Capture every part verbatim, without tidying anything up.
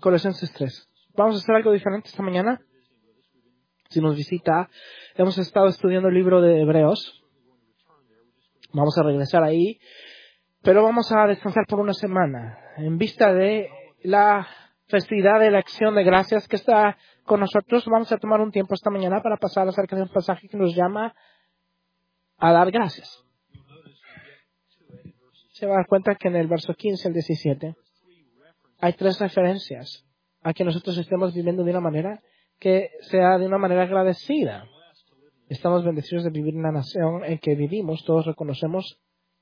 Colosenses tres. Vamos a hacer algo diferente esta mañana. Si nos visita, hemos estado estudiando el libro de Hebreos. Vamos a regresar ahí, pero vamos a descansar por una semana en vista de la festividad de la acción de gracias que está con nosotros. Vamos a tomar un tiempo esta mañana para pasar acerca de un pasaje que nos llama a dar gracias. Se va a dar cuenta que en el verso quince al diecisiete hay tres referencias a que nosotros estemos viviendo de una manera que sea de una manera agradecida. Estamos bendecidos de vivir en la nación en que vivimos. Todos reconocemos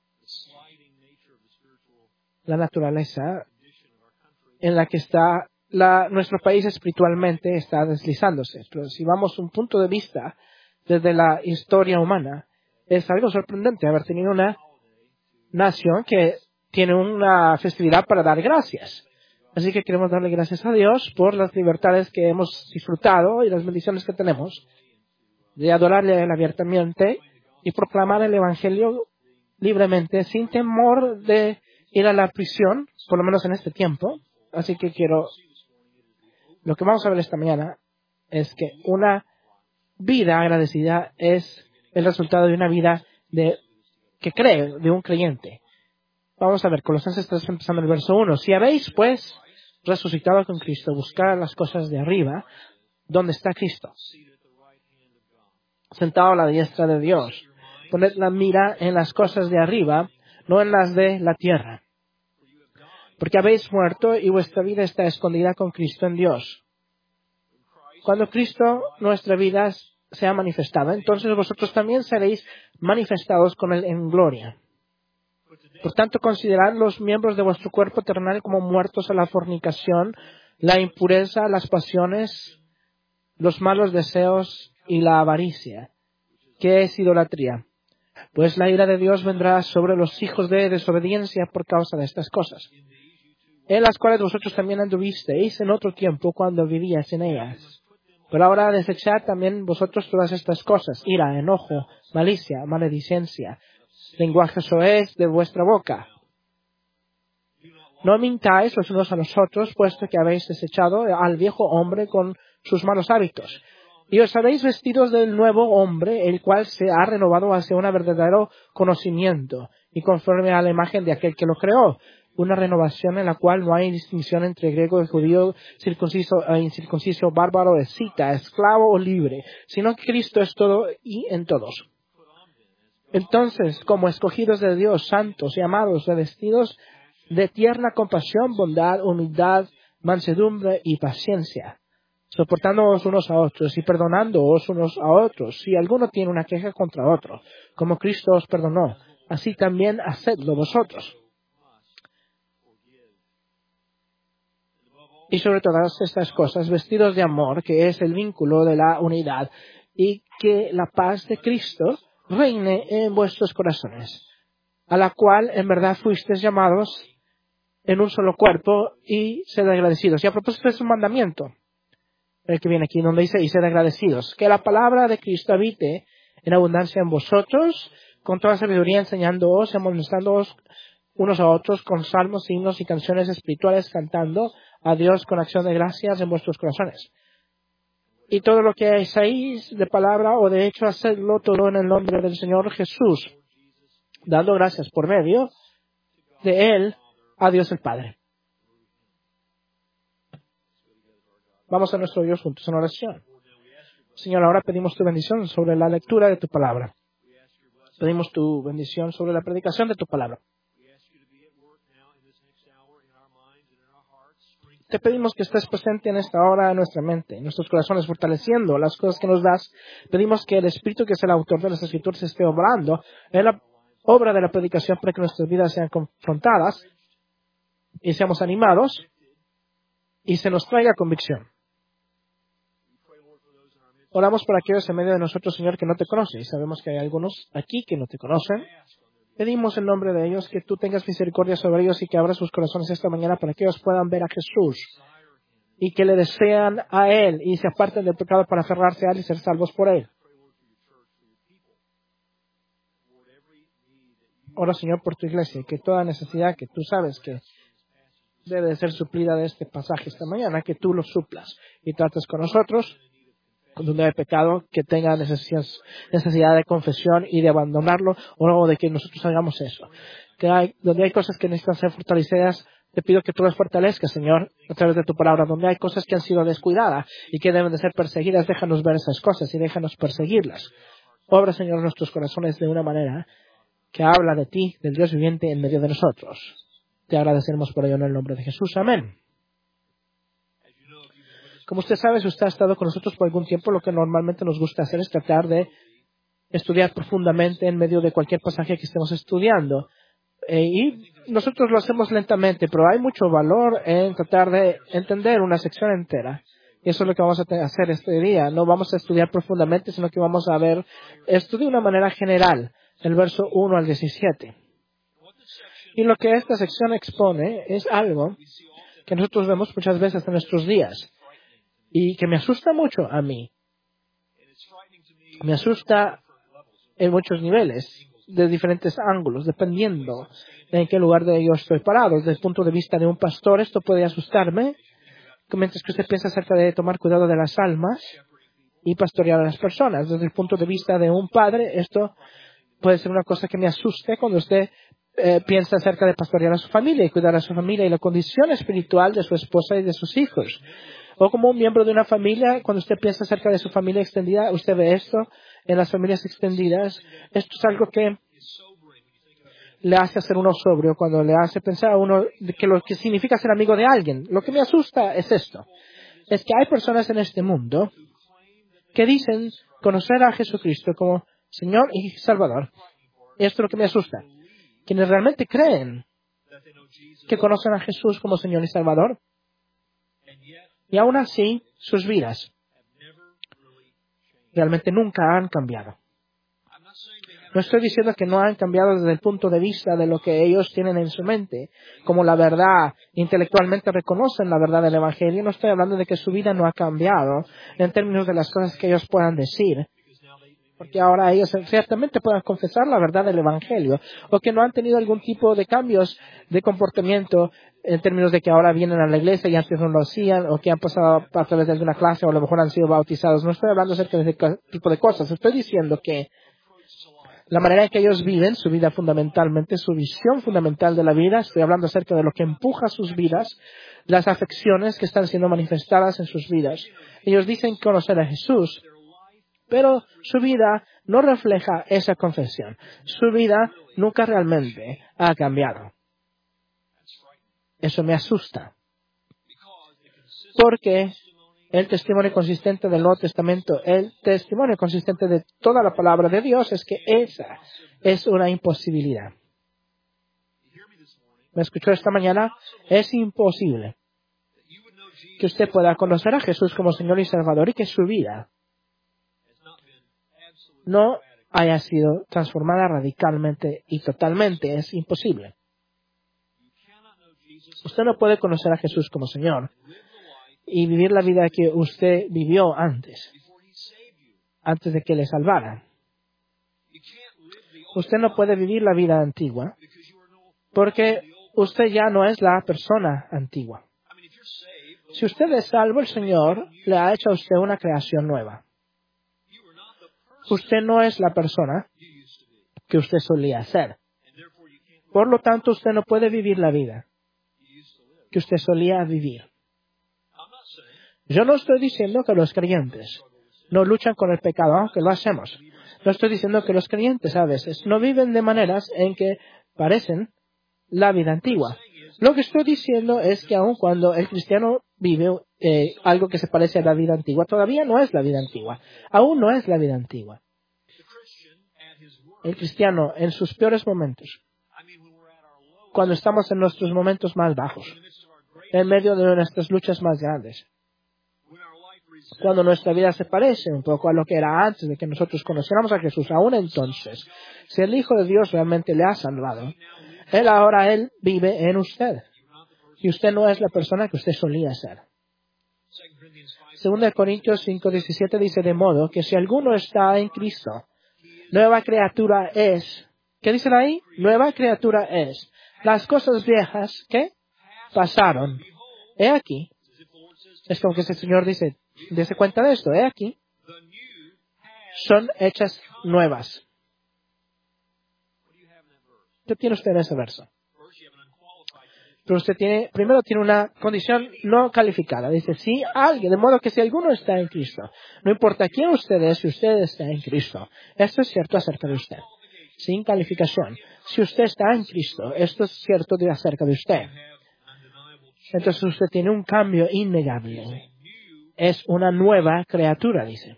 la naturaleza en la que está la, nuestro país espiritualmente está deslizándose. Pero si vamos a un punto de vista desde la historia humana, es algo sorprendente haber tenido una nación que tiene una festividad para dar gracias. Así que queremos darle gracias a Dios por las libertades que hemos disfrutado y las bendiciones que tenemos de adorarle a Él abiertamente y proclamar el Evangelio libremente, sin temor de ir a la prisión, por lo menos en este tiempo. Así que quiero, lo que vamos a ver esta mañana es que una vida agradecida es el resultado de una vida de que cree, de un creyente. Vamos a ver, Colosenses tres, empezando el verso uno. Si habéis, pues, resucitado con Cristo, buscad las cosas de arriba, donde está Cristo, sentado a la diestra de Dios. Poned la mira en las cosas de arriba, no en las de la tierra. Porque habéis muerto y vuestra vida está escondida con Cristo en Dios. Cuando Cristo, nuestra vida, sea manifestada, entonces vosotros también seréis manifestados con Él en gloria. Por tanto, considerad los miembros de vuestro cuerpo terrenal como muertos a la fornicación, la impureza, las pasiones, los malos deseos y la avaricia, que es idolatría. Pues la ira de Dios vendrá sobre los hijos de desobediencia por causa de estas cosas, en las cuales vosotros también anduvisteis en otro tiempo cuando vivíais en ellas. Pero ahora desechad también vosotros todas estas cosas: ira, enojo, malicia, maledicencia, lenguaje soez de vuestra boca. No mintáis los unos a los otros, puesto que habéis desechado al viejo hombre con sus malos hábitos, y os habéis vestidos del nuevo hombre, el cual se ha renovado hacia un verdadero conocimiento, y conforme a la imagen de aquel que lo creó. Una renovación en la cual no hay distinción entre griego y judío, circunciso e incircunciso, bárbaro, escita, esclavo o libre, sino que Cristo es todo y en todos. Entonces, como escogidos de Dios, santos y amados, revestidos de tierna compasión, bondad, humildad, mansedumbre y paciencia, soportándoos unos a otros y perdonándoos unos a otros, si alguno tiene una queja contra otro, como Cristo os perdonó, así también hacedlo vosotros. Y sobre todas estas cosas, vestidos de amor, que es el vínculo de la unidad, y que la paz de Cristo reine en vuestros corazones, a la cual en verdad fuisteis llamados en un solo cuerpo, y sed agradecidos. Y a propósito es un mandamiento, el que viene aquí, donde dice, y sed agradecidos. Que la palabra de Cristo habite en abundancia en vosotros, con toda sabiduría enseñándoos y amonestándoos unos a otros con salmos, himnos y canciones espirituales, cantando a Dios con acción de gracias en vuestros corazones. Y todo lo que hacéis de palabra o de hecho, hacedlo todo en el nombre del Señor Jesús, dando gracias por medio de Él a Dios el Padre. Vamos a nuestro Dios juntos en oración. Señor, ahora pedimos tu bendición sobre la lectura de tu palabra. Pedimos tu bendición sobre la predicación de tu palabra. Te pedimos que estés presente en esta hora en nuestra mente, en nuestros corazones, fortaleciendo las cosas que nos das. Pedimos que el Espíritu, que es el autor de las Escrituras, esté obrando en la obra de la predicación para que nuestras vidas sean confrontadas y seamos animados y se nos traiga convicción. Oramos por aquellos en medio de nosotros, Señor, que no te conocen, y sabemos que hay algunos aquí que no te conocen. Pedimos en nombre de ellos que tú tengas misericordia sobre ellos y que abras sus corazones esta mañana para que ellos puedan ver a Jesús y que le desean a Él y se aparten del pecado para aferrarse a Él y ser salvos por Él. Ora, Señor, por tu iglesia y que toda necesidad que tú sabes que debe de ser suplida de este pasaje esta mañana, que tú lo suplas y trates con nosotros, donde hay pecado, que tenga necesidad, necesidad de confesión y de abandonarlo, o luego de que nosotros hagamos eso. Que hay, donde hay cosas que necesitan ser fortalecidas, te pido que tú las fortalezcas, Señor, a través de tu palabra. Donde hay cosas que han sido descuidadas y que deben de ser perseguidas, déjanos ver esas cosas y déjanos perseguirlas. Obra, Señor, en nuestros corazones de una manera que habla de ti, del Dios viviente, en medio de nosotros. Te agradecemos por ello en el nombre de Jesús. Amén. Como usted sabe, si usted ha estado con nosotros por algún tiempo, lo que normalmente nos gusta hacer es tratar de estudiar profundamente en medio de cualquier pasaje que estemos estudiando. Eh, y nosotros lo hacemos lentamente, pero hay mucho valor en tratar de entender una sección entera. Y eso es lo que vamos a hacer este día. No vamos a estudiar profundamente, sino que vamos a ver esto de una manera general, el verso uno al diecisiete. Y lo que esta sección expone es algo que nosotros vemos muchas veces en nuestros días y que me asusta mucho a mí. Me asusta en muchos niveles, de diferentes ángulos, dependiendo de en qué lugar de yo estoy parado. Desde el punto de vista de un pastor, esto puede asustarme, mientras que usted piensa acerca de tomar cuidado de las almas y pastorear a las personas. Desde el punto de vista de un padre, esto puede ser una cosa que me asuste cuando usted eh, piensa acerca de pastorear a su familia y cuidar a su familia y la condición espiritual de su esposa y de sus hijos. O como un miembro de una familia, cuando usted piensa acerca de su familia extendida, usted ve esto en las familias extendidas. Esto es algo que le hace hacer uno sobrio, cuando le hace pensar a uno de que lo que significa ser amigo de alguien. Lo que me asusta es esto. Es que hay personas en este mundo que dicen conocer a Jesucristo como Señor y Salvador. Y esto es lo que me asusta. Quienes realmente creen que conocen a Jesús como Señor y Salvador, y aún así sus vidas realmente nunca han cambiado. No estoy diciendo que no han cambiado desde el punto de vista de lo que ellos tienen en su mente, como la verdad, intelectualmente reconocen la verdad del Evangelio. No estoy hablando de que su vida no ha cambiado en términos de las cosas que ellos puedan decir, porque ahora ellos ciertamente puedan confesar la verdad del Evangelio, o que no han tenido algún tipo de cambios de comportamiento en términos de que ahora vienen a la iglesia y antes no lo hacían, o que han pasado a través de alguna clase o a lo mejor han sido bautizados. No estoy hablando acerca de ese tipo de cosas. Estoy diciendo que la manera en que ellos viven su vida fundamentalmente, su visión fundamental de la vida, estoy hablando acerca de lo que empuja sus vidas, las afecciones que están siendo manifestadas en sus vidas. Ellos dicen conocer a Jesús, pero su vida no refleja esa confesión. Su vida nunca realmente ha cambiado. Eso me asusta. Porque el testimonio consistente del Nuevo Testamento, el testimonio consistente de toda la palabra de Dios, es que esa es una imposibilidad. ¿Me escuchó esta mañana? Es imposible que usted pueda conocer a Jesús como Señor y Salvador y que su vida no haya sido transformada radicalmente y totalmente. Es imposible. Usted no puede conocer a Jesús como Señor y vivir la vida que usted vivió antes, antes de que le salvara. Usted no puede vivir la vida antigua porque usted ya no es la persona antigua. Si usted es salvo, el Señor le ha hecho a usted una creación nueva. Usted no es la persona que usted solía ser. Por lo tanto, usted no puede vivir la vida que usted solía vivir. Yo no estoy diciendo que los creyentes no luchan con el pecado, aunque lo hacemos. No estoy diciendo que los creyentes a veces no viven de maneras en que parecen la vida antigua. Lo que estoy diciendo es que aun cuando el cristiano vive eh, algo que se parece a la vida antigua, todavía no es la vida antigua. Aún no es la vida antigua. El cristiano en sus peores momentos, cuando estamos en nuestros momentos más bajos, en medio de nuestras luchas más grandes, cuando nuestra vida se parece un poco a lo que era antes de que nosotros conociéramos a Jesús, aún entonces, si el Hijo de Dios realmente le ha salvado, Él ahora, Él vive en usted. Y usted no es la persona que usted solía ser. Segunda de Corintios cinco diecisiete dice, de modo que si alguno está en Cristo, nueva criatura es. ¿Qué dicen ahí? Nueva criatura es. Las cosas viejas, ¿qué? pasaron. He aquí. Es como que ese Señor dice, dése cuenta de esto. He aquí. Son hechas nuevas. ¿Qué tiene usted en ese verso? Pero usted tiene, primero tiene una condición no calificada. Dice, si alguien, de modo que si alguno está en Cristo, no importa quién usted es, si usted está en Cristo. Esto es cierto acerca de usted. Sin calificación. Si usted está en Cristo, esto es cierto de acerca de usted. Entonces usted tiene un cambio innegable. Es una nueva criatura, dice.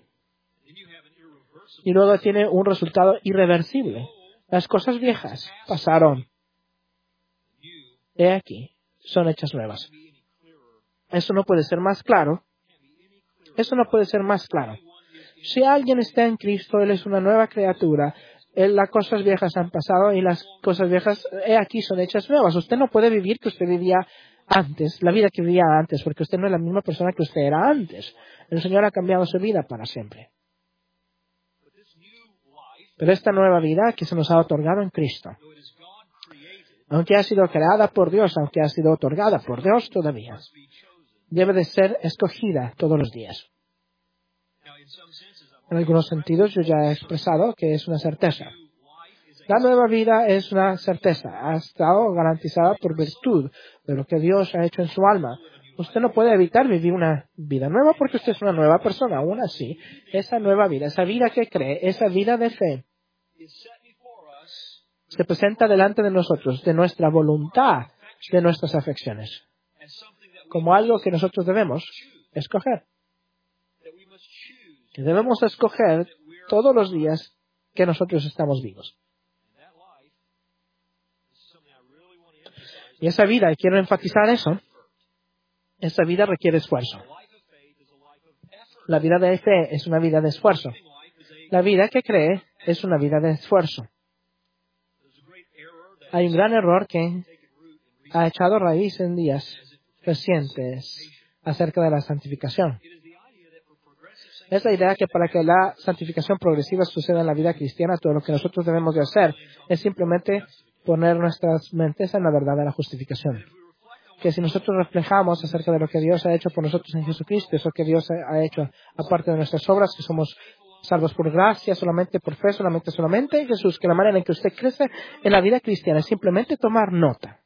Y luego tiene un resultado irreversible. Las cosas viejas pasaron. He aquí, son hechas nuevas. Eso no puede ser más claro. Eso no puede ser más claro. Si alguien está en Cristo, Él es una nueva criatura. Él, las cosas viejas han pasado y las cosas viejas, he aquí, son hechas nuevas. Usted no puede vivir que usted vivía antes, la vida que vivía antes, porque usted no es la misma persona que usted era antes. El Señor ha cambiado su vida para siempre. Pero esta nueva vida que se nos ha otorgado en Cristo, aunque ha sido creada por Dios, aunque ha sido otorgada por Dios todavía, debe de ser escogida todos los días. En algunos sentidos yo ya he expresado que es una certeza. La nueva vida es una certeza. Ha estado garantizada por virtud de lo que Dios ha hecho en su alma. Usted no puede evitar vivir una vida nueva porque usted es una nueva persona. Aún así, esa nueva vida, esa vida que cree, esa vida de fe, se presenta delante de nosotros, de nuestra voluntad, de nuestras afecciones, como algo que nosotros debemos escoger. Que debemos escoger todos los días que nosotros estamos vivos. Y esa vida, y quiero enfatizar eso, esa vida requiere esfuerzo. La vida de fe es una vida de esfuerzo. La vida que cree es una vida de esfuerzo. Hay un gran error que ha echado raíz en días recientes acerca de la santificación. Es la idea que para que la santificación progresiva suceda en la vida cristiana, todo lo que nosotros debemos de hacer es simplemente poner nuestras mentes en la verdad de la justificación. Que si nosotros reflejamos acerca de lo que Dios ha hecho por nosotros en Jesucristo, eso que Dios ha hecho aparte de nuestras obras, que somos salvos por gracia, solamente por fe, solamente, solamente en Jesús, que la manera en que usted crece en la vida cristiana es simplemente tomar nota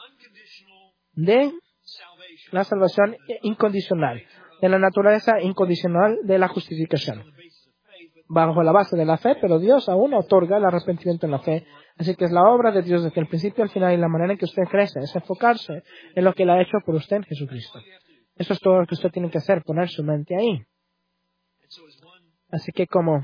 de la salvación incondicional, de la naturaleza incondicional de la justificación, bajo la base de la fe, pero Dios aún otorga el arrepentimiento en la fe. Así que es la obra de Dios desde el principio al final y la manera en que usted crece es enfocarse en lo que Él ha hecho por usted en Jesucristo. Eso es todo lo que usted tiene que hacer, poner su mente ahí. Así que como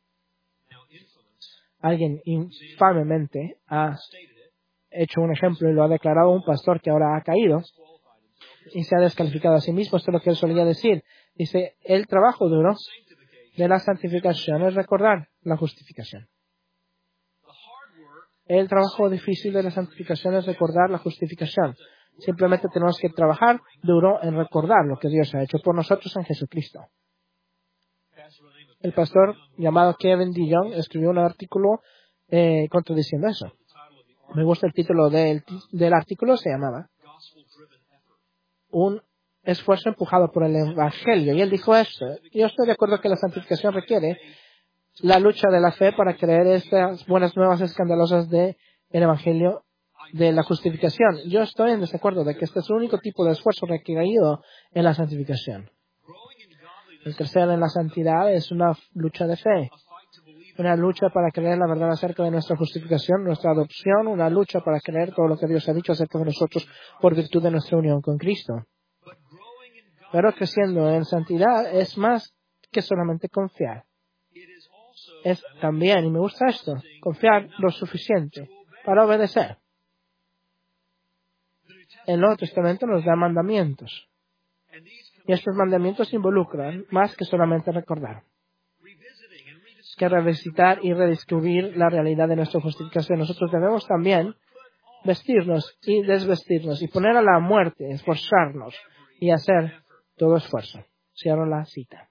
alguien infamemente ha hecho un ejemplo y lo ha declarado un pastor que ahora ha caído y se ha descalificado a sí mismo, esto es lo que él solía decir. Dice, el trabajo duro de la santificación es recordar la justificación. El trabajo difícil de la santificación es recordar la justificación. Simplemente tenemos que trabajar duro en recordar lo que Dios ha hecho por nosotros en Jesucristo. El pastor llamado Kevin DeYoung escribió un artículo eh, contradiciendo eso. Me gusta el título del, del artículo, se llamaba Un esfuerzo empujado por el Evangelio. Y él dijo esto. Yo estoy de acuerdo que la santificación requiere la lucha de la fe para creer estas buenas nuevas escandalosas del Evangelio de la justificación. Yo estoy en desacuerdo de que este es el único tipo de esfuerzo requerido en la santificación. El crecer en la santidad es una lucha de fe, una lucha para creer la verdad acerca de nuestra justificación, nuestra adopción, una lucha para creer todo lo que Dios ha dicho acerca de nosotros por virtud de nuestra unión con Cristo. Pero creciendo en santidad es más que solamente confiar. Es también, y me gusta esto, confiar lo suficiente para obedecer. El Nuevo Testamento nos da mandamientos. Y estos mandamientos involucran más que solamente recordar, que revisitar y redescubrir la realidad de nuestra justificación. Nosotros debemos también vestirnos y desvestirnos y poner a la muerte, esforzarnos y hacer todo esfuerzo. Cierro la cita.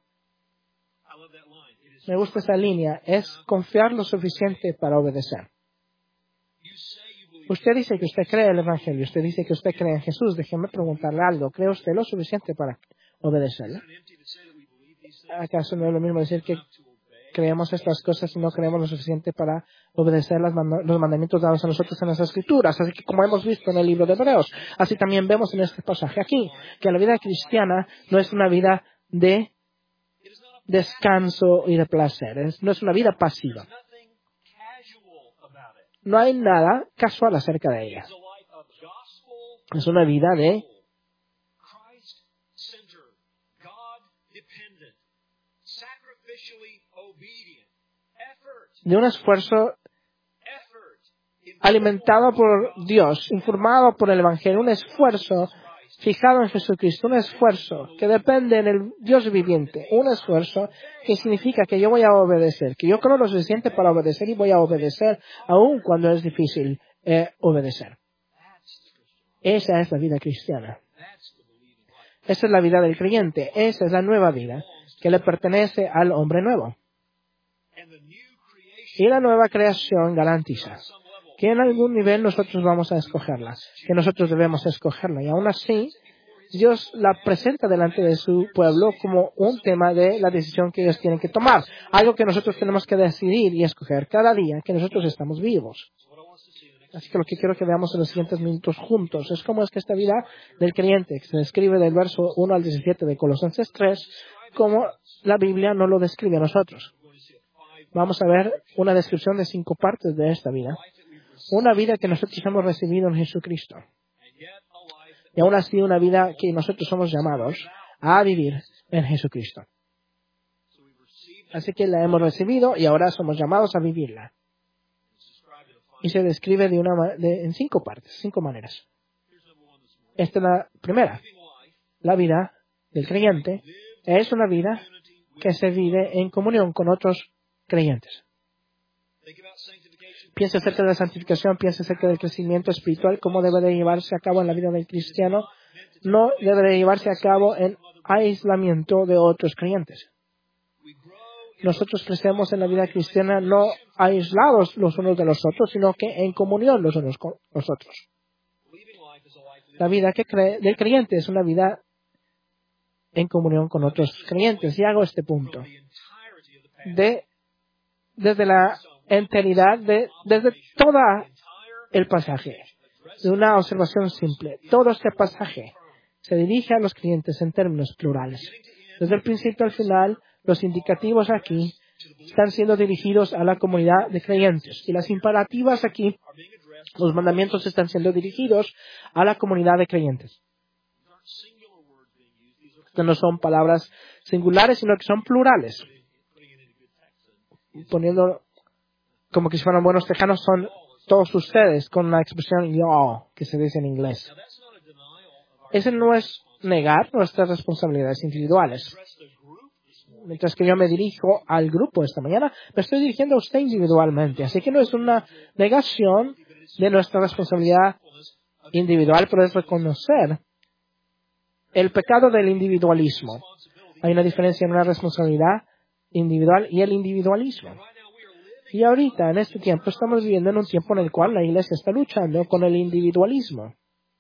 Me gusta esa línea. Es confiar lo suficiente para obedecer. Usted dice que usted cree el Evangelio, usted dice que usted cree en Jesús. Déjeme preguntarle algo. ¿Cree usted lo suficiente para obedecerle? ¿Acaso no es lo mismo decir que creemos estas cosas y no creemos lo suficiente para obedecer las manda- los mandamientos dados a nosotros en las Escrituras? Así que, como hemos visto en el libro de Hebreos, así también vemos en este pasaje aquí, que la vida cristiana no es una vida de descanso y de placer, es- no es una vida pasiva. No hay nada casual acerca de ella. Es una vida de de un esfuerzo alimentado por Dios, informado por el Evangelio, un esfuerzo fijado en Jesucristo, un esfuerzo que depende del Dios viviente, un esfuerzo que significa que yo voy a obedecer, que yo creo lo suficiente para obedecer y voy a obedecer aun cuando es difícil eh, obedecer. Esa es la vida cristiana. Esa es la vida del creyente. Esa es la nueva vida que le pertenece al hombre nuevo. Y la nueva creación garantiza que en algún nivel nosotros vamos a escogerla, que nosotros debemos escogerla. Y aún así, Dios la presenta delante de su pueblo como un tema de la decisión que ellos tienen que tomar. Algo que nosotros tenemos que decidir y escoger cada día que nosotros estamos vivos. Así que lo que quiero que veamos en los siguientes minutos juntos es cómo es que esta vida del creyente, que se describe del verso uno al diecisiete de Colosenses tres, cómo la Biblia no lo describe a nosotros. Vamos a ver una descripción de cinco partes de esta vida. Una vida que nosotros hemos recibido en Jesucristo. Y aún así una vida que nosotros somos llamados a vivir en Jesucristo. Así que la hemos recibido y ahora somos llamados a vivirla. Y se describe de una, de, en cinco partes, cinco maneras. Esta es la primera. La vida del creyente es una vida que se vive en comunión con otros creyentes. Piensa acerca de la santificación, piensa acerca del crecimiento espiritual, cómo debe de llevarse a cabo en la vida del cristiano. No debe de llevarse a cabo en aislamiento de otros creyentes. Nosotros crecemos en la vida cristiana no aislados los unos de los otros, sino que en comunión los unos con los otros. La vida que cree, del creyente es una vida en comunión con otros creyentes. Y hago este punto. De, desde la enteridad, de, desde todo el pasaje. De una observación simple. Todo este pasaje se dirige a los creyentes en términos plurales. Desde el principio al final, los indicativos aquí están siendo dirigidos a la comunidad de creyentes. Y las imperativas aquí, los mandamientos están siendo dirigidos a la comunidad de creyentes. Estas no son palabras singulares, sino que son plurales. Poniendo como que si fueran buenos tejanos, son todos ustedes, con la expresión yo, que se dice en inglés. Ese no es negar nuestras responsabilidades individuales. Mientras que yo me dirijo al grupo esta mañana, me estoy dirigiendo a usted individualmente. Así que no es una negación de nuestra responsabilidad individual, pero es reconocer el pecado del individualismo. Hay una diferencia en una responsabilidad individual y el individualismo. Y ahorita, en este tiempo, estamos viviendo en un tiempo en el cual la Iglesia está luchando con el individualismo.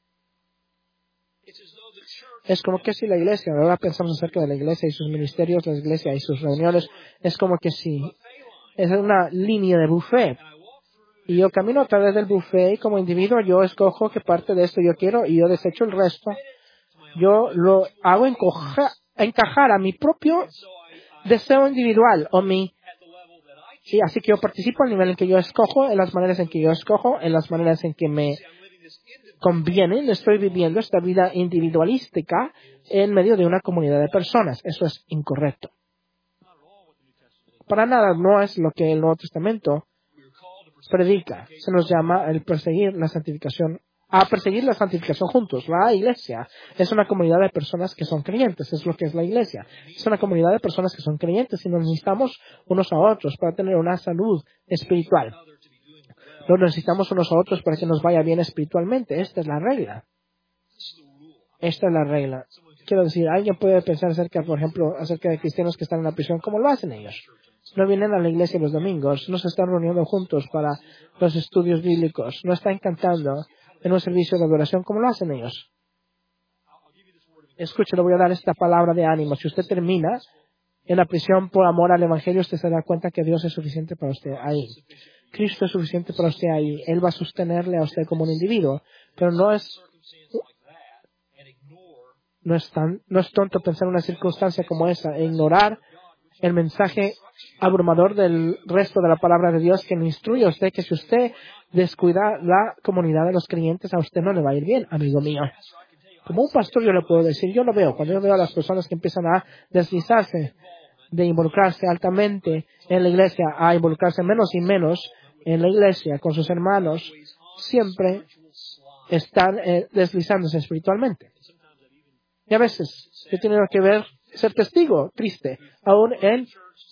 Es como que si la Iglesia, ahora pensamos acerca de la Iglesia y sus ministerios, la Iglesia y sus reuniones, es como que si es una línea de buffet. Y yo camino a través del buffet y como individuo yo escojo qué parte de esto yo quiero y yo desecho el resto. Yo lo hago encoja, encajar a mi propio deseo individual o mi... Sí, así que yo participo al nivel en que yo escojo, en las maneras en que yo escojo, en las maneras en que me convienen. Estoy viviendo esta vida individualística en medio de una comunidad de personas. Eso es incorrecto. Para nada no es lo que el Nuevo Testamento predica. Se nos llama el perseguir la santificación, a perseguir la santificación juntos. La Iglesia es una comunidad de personas que son creyentes. Es lo que es la Iglesia. Es una comunidad de personas que son creyentes y nos necesitamos unos a otros para tener una salud espiritual. Nos necesitamos unos a otros para que nos vaya bien espiritualmente. Esta es la regla. Esta es la regla. Quiero decir, alguien puede pensar acerca, por ejemplo, acerca de cristianos que están en la prisión, ¿cómo lo hacen ellos? No vienen a la iglesia los domingos. No se están reuniendo juntos para los estudios bíblicos. No están cantando en un servicio de adoración como lo hacen ellos. Escuche, le voy a dar esta palabra de ánimo. Si usted termina en la prisión por amor al Evangelio, usted se da cuenta que Dios es suficiente para usted ahí. Cristo es suficiente para usted ahí. Él va a sostenerle a usted como un individuo. Pero no es, no es, tan, no es tonto pensar en una circunstancia como esa e ignorar el mensaje abrumador del resto de la palabra de Dios que le instruye a usted que si usted descuida la comunidad de los creyentes, a usted no le va a ir bien, amigo mío. Como un pastor yo le puedo decir, yo lo veo, cuando yo veo a las personas que empiezan a deslizarse, de involucrarse altamente en la iglesia, a involucrarse menos y menos en la iglesia con sus hermanos, siempre están eh, deslizándose espiritualmente. Y a veces yo he tenido que ver, ser testigo, triste, aún en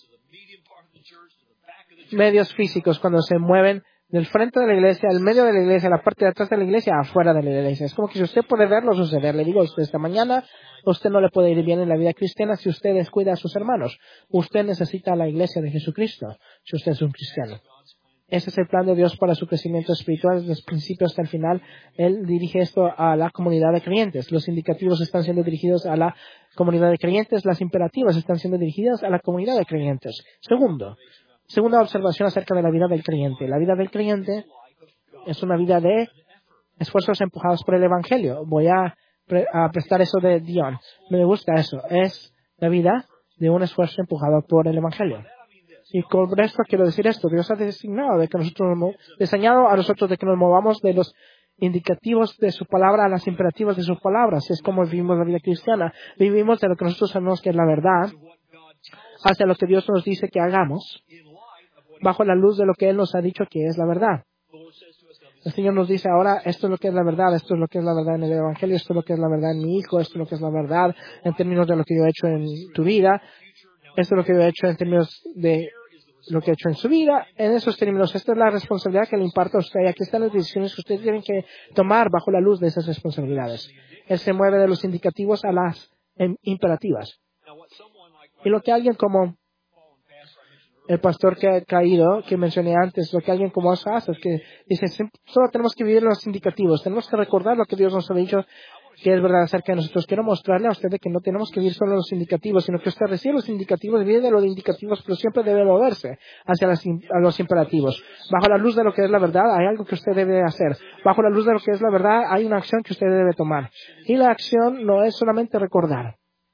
medios físicos, cuando se mueven del frente de la iglesia, al medio de la iglesia, la parte de atrás de la iglesia, afuera de la iglesia. Es como que si usted puede verlo suceder, le digo a usted esta mañana, usted no le puede ir bien en la vida cristiana si usted descuida a sus hermanos. Usted necesita a la iglesia de Jesucristo, si usted es un cristiano. Ese es el plan de Dios para su crecimiento espiritual desde el principio hasta el final. Él dirige esto a la comunidad de creyentes. Los indicativos están siendo dirigidos a la comunidad de creyentes. Las imperativas están siendo dirigidas a la comunidad de creyentes. Segundo, segunda observación acerca de la vida del creyente. La vida del creyente es una vida de esfuerzos empujados por el Evangelio. Voy a, pre a prestar eso de Dion. Me gusta eso. Es la vida de un esfuerzo empujado por el Evangelio. Y con esto quiero decir esto. Dios ha designado de que nosotros, diseñado a nosotros de que nos movamos de los indicativos de su palabra a las imperativas de sus palabras. Es como vivimos la vida cristiana. Vivimos de lo que nosotros sabemos que es la verdad hacia lo que Dios nos dice que hagamos, bajo la luz de lo que Él nos ha dicho que es la verdad. El Señor nos dice ahora, esto es lo que es la verdad, esto es lo que es la verdad en el Evangelio, esto es lo que es la verdad en mi hijo, esto es lo que es la verdad en términos de lo que yo he hecho en tu vida, esto es lo que yo he hecho en términos de lo que he hecho en su vida. En esos términos, esta es la responsabilidad que le imparto a usted. Y aquí están las decisiones que ustedes tienen que tomar bajo la luz de esas responsabilidades. Él se mueve de los indicativos a las imperativas. Y lo que alguien como el pastor que ha caído, que mencioné antes, lo que alguien como eso hace es que dice, solo tenemos que vivir los indicativos, tenemos que recordar lo que Dios nos ha dicho que es verdad acerca de nosotros. Quiero mostrarle a usted de que no tenemos que vivir solo los indicativos, sino que usted recibe los indicativos, vive de los indicativos, pero siempre debe moverse hacia las, a los imperativos. Bajo la luz de lo que es la verdad, hay algo que usted debe hacer. Bajo la luz de lo que es la verdad, hay una acción que usted debe tomar. Y la acción no es solamente recordar.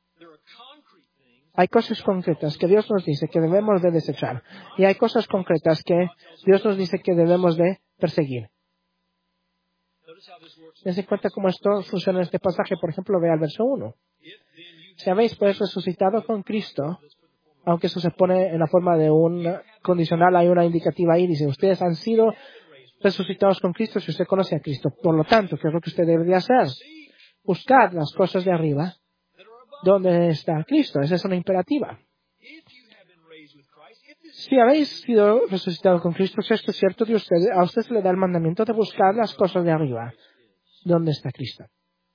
Hay cosas concretas que Dios nos dice que debemos de desechar. Y hay cosas concretas que Dios nos dice que debemos de perseguir. Dense cuenta cómo esto funciona en este pasaje. Por ejemplo, vea el verso uno. Si habéis pues resucitado con Cristo, aunque eso se pone en la forma de un condicional, hay una indicativa ahí. Dice, ustedes han sido resucitados con Cristo si usted conoce a Cristo. Por lo tanto, ¿qué es lo que usted debería hacer? Buscar las cosas de arriba, donde está Cristo. Esa es una imperativa. Si habéis sido resucitados con Cristo, si esto es cierto de usted, a usted se le da el mandamiento de buscar las cosas de arriba, donde está Cristo.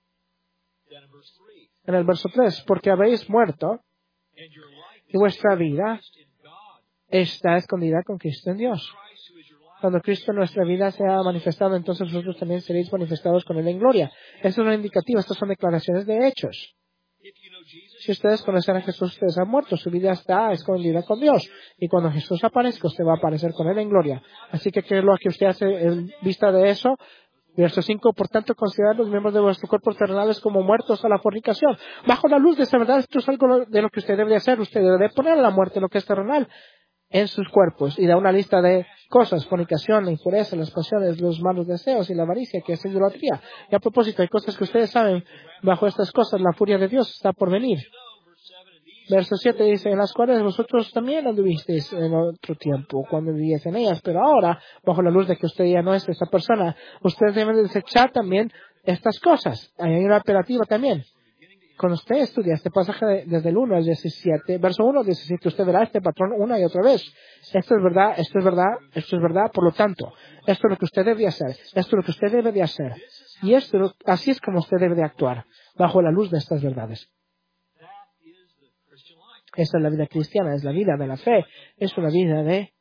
En el verso tres, porque habéis muerto y vuestra vida está escondida con Cristo en Dios. Cuando Cristo en nuestra vida se ha manifestado, entonces vosotros también seréis manifestados con Él en gloria. Esto es una indicativa, estas son declaraciones de hechos. Si ustedes conocen a Jesús, ustedes han muerto, su vida está escondida con Dios. Y cuando Jesús aparezca, usted va a aparecer con Él en gloria. Así que, ¿qué es lo que usted hace en vista de eso? Verso cinco, por tanto, considerad los miembros de vuestros cuerpos terrenales como muertos a la fornicación. Bajo la luz de esta verdad, esto es algo de lo que usted debe hacer. Usted debe poner a la muerte lo que es terrenal en sus cuerpos y da una lista de cosas, fornicación, la impureza, las pasiones, los malos deseos y la avaricia, que es idolatría. Y a propósito, hay cosas que ustedes saben, bajo estas cosas la furia de Dios está por venir. Verso siete dice, en las cuales vosotros también anduvisteis en otro tiempo, cuando vivíais en ellas, pero ahora, bajo la luz de que usted ya no es esta persona, ustedes deben desechar también estas cosas. Hay una imperativa también. Cuando usted estudia este pasaje de, desde el uno al diecisiete, verso uno al diecisiete, usted verá este patrón una y otra vez. Esto es verdad, esto es verdad, esto es verdad, por lo tanto, esto es lo que usted debe hacer, esto es lo que usted debe de hacer. Y esto, así es como usted debe de actuar, bajo la luz de estas verdades. Esta es la vida cristiana, es la vida de la fe, es una vida de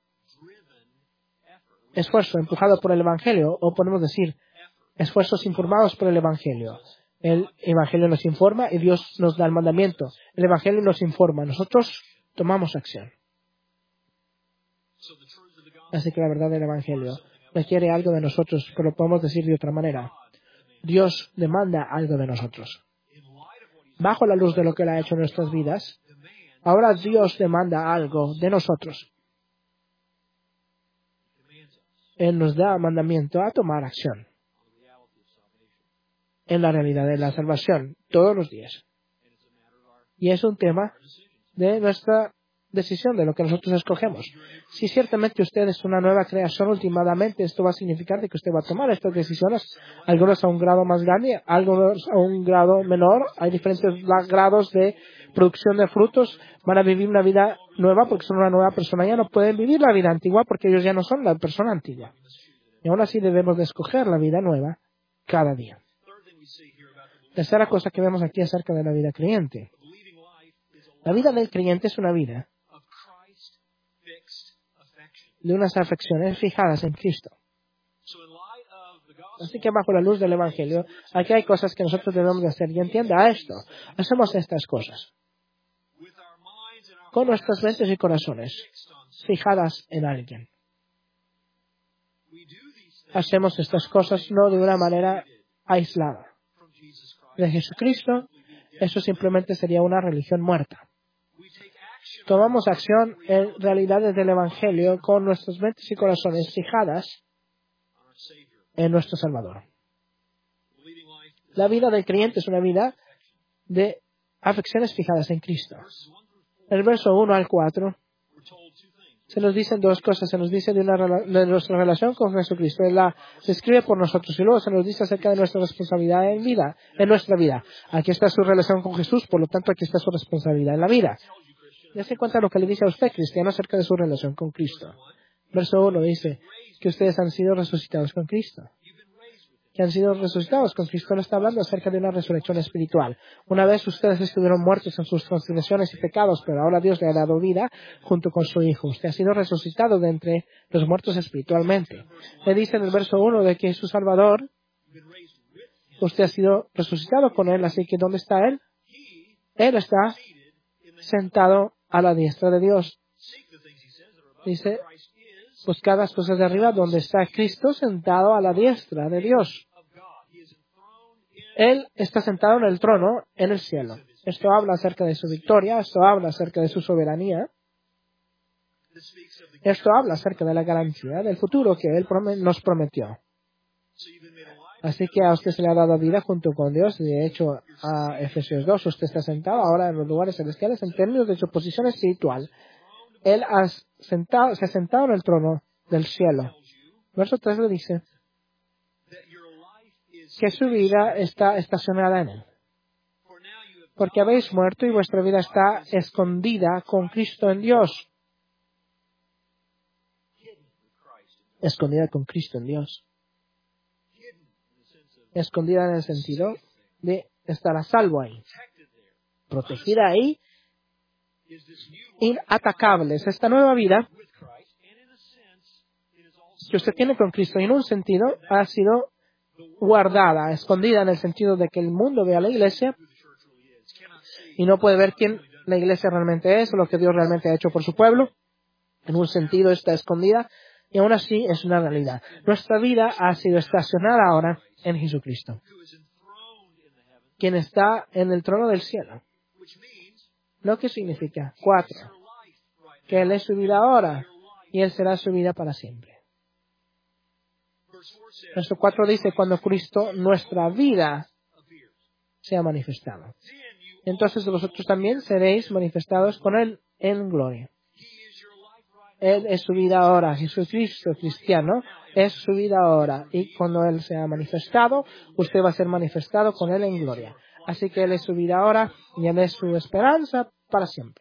esfuerzo empujado por el Evangelio, o podemos decir, esfuerzos informados por el Evangelio. El Evangelio nos informa y Dios nos da el mandamiento. El Evangelio nos informa, nosotros tomamos acción. Así que la verdad del Evangelio requiere algo de nosotros, pero lo podemos decir de otra manera. Dios demanda algo de nosotros. Bajo la luz de lo que Él ha hecho en nuestras vidas, ahora Dios demanda algo de nosotros. Él nos da mandamiento a tomar acción en la realidad de la salvación todos los días. Y es un tema de nuestra decisión, de lo que nosotros escogemos. Si ciertamente usted es una nueva creación, últimamente esto va a significar de que usted va a tomar estas decisiones, algunos a un grado más grande, algunos a un grado menor. Hay diferentes grados de producción de frutos. Van a vivir una vida nueva porque son una nueva persona. Ya no pueden vivir la vida antigua porque ellos ya no son la persona antigua. Y aún así debemos de escoger la vida nueva cada día. Tercera cosa que vemos aquí acerca de la vida creyente. La vida del creyente es una vida de unas afecciones fijadas en Cristo. Así que bajo la luz del Evangelio, aquí hay cosas que nosotros debemos de hacer. Y entienda esto, hacemos estas cosas con nuestras mentes y corazones fijadas en alguien. Hacemos estas cosas no de una manera aislada de Jesucristo. Eso simplemente sería una religión muerta. Tomamos acción en realidades del Evangelio con nuestras mentes y corazones fijadas en nuestro Salvador. La vida del creyente es una vida de afecciones fijadas en Cristo. En el verso uno al cuatro se nos dicen dos cosas. Se nos dice de, una, de nuestra relación con Jesucristo. Él la describe por nosotros. Y luego se nos dice acerca de nuestra responsabilidad en vida, en nuestra vida. Aquí está su relación con Jesús, por lo tanto aquí está su responsabilidad en la vida. Dese cuenta lo que le dice a usted, cristiano, acerca de su relación con Cristo. Verso uno dice que ustedes han sido resucitados con Cristo. Que han sido resucitados con Cristo. No está hablando acerca de una resurrección espiritual. Una vez ustedes estuvieron muertos en sus transgresiones y pecados, pero ahora Dios le ha dado vida junto con su Hijo. Usted ha sido resucitado de entre los muertos espiritualmente. Le dice en el verso uno de que es su Salvador. Usted ha sido resucitado con Él, así que ¿dónde está Él? Él está sentado a la diestra de Dios. Dice, buscad las cosas de arriba donde está Cristo sentado a la diestra de Dios. Él está sentado en el trono en el cielo. Esto habla acerca de su victoria, esto habla acerca de su soberanía. Esto habla acerca de la garantía del futuro que Él nos prometió. Así que a usted se le ha dado vida junto con Dios. De hecho, a Efesios dos, usted está sentado ahora en los lugares celestiales en términos de su posición espiritual. Él ha sentado, se ha sentado en el trono del cielo. Verso tres le dice que su vida está estacionada en Él. Porque habéis muerto y vuestra vida está escondida con Cristo en Dios. Escondida con Cristo en Dios. Escondida en el sentido de estar a salvo ahí. Protegida ahí. Inatacable. Es esta nueva vida que usted tiene con Cristo. Y en un sentido ha sido guardada, escondida en el sentido de que el mundo ve a la iglesia y no puede ver quién la iglesia realmente es o lo que Dios realmente ha hecho por su pueblo. En un sentido está escondida y aún así es una realidad. Nuestra vida ha sido estacionada ahora en Jesucristo, quien está en el trono del cielo. ¿Lo que significa? Cuatro. Que Él es su vida ahora y Él será su vida para siempre. Verso cuatro dice, cuando Cristo, nuestra vida, sea manifestado. Entonces vosotros también seréis manifestados con Él en gloria. Él es su vida ahora. Jesucristo cristiano es su vida ahora. Y cuando Él sea manifestado, usted va a ser manifestado con Él en gloria. Así que Él es su vida ahora y Él es su esperanza para siempre.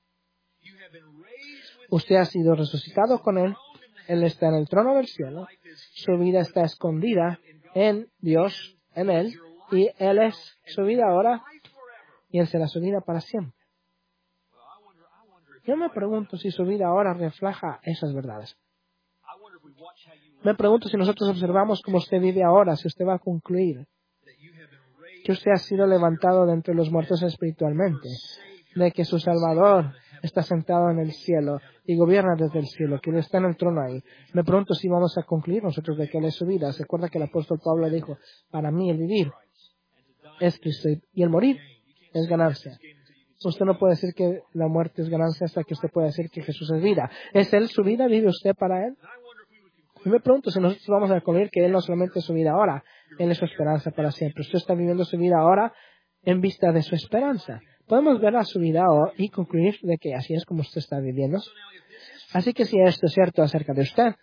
Usted ha sido resucitado con Él. Él está en el trono del cielo. Su vida está escondida en Dios, en Él. Y Él es su vida ahora y Él será su vida para siempre. Yo me pregunto si su vida ahora refleja esas verdades. Me pregunto si nosotros observamos cómo usted vive ahora, si usted va a concluir que usted ha sido levantado de entre los muertos espiritualmente, de que su Salvador está sentado en el cielo y gobierna desde el cielo, que Él está en el trono ahí. Me pregunto si vamos a concluir nosotros de que Él es su vida. Se acuerda que el apóstol Pablo dijo, para mí el vivir es Cristo y el morir es ganancia. Usted no puede decir que la muerte es ganancia hasta que usted pueda decir que Jesús es vida. ¿Es Él su vida? ¿Vive usted para Él? Y me pregunto si nosotros vamos a concluir que Él no solamente es su vida ahora, Él es su esperanza para siempre. Usted está viviendo su vida ahora en vista de su esperanza. Podemos ver a su vida y concluir de que así es como usted está viviendo. Así que si esto es cierto acerca de usted,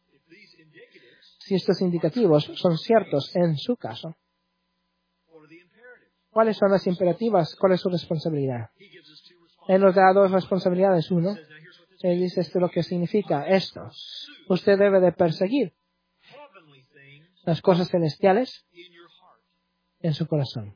si estos indicativos son ciertos en su caso, ¿cuáles son las imperativas? ¿Cuál es su responsabilidad? Él nos da dos responsabilidades. Uno, Él dice esto lo que significa esto. Usted debe de perseguir las cosas celestiales en su corazón.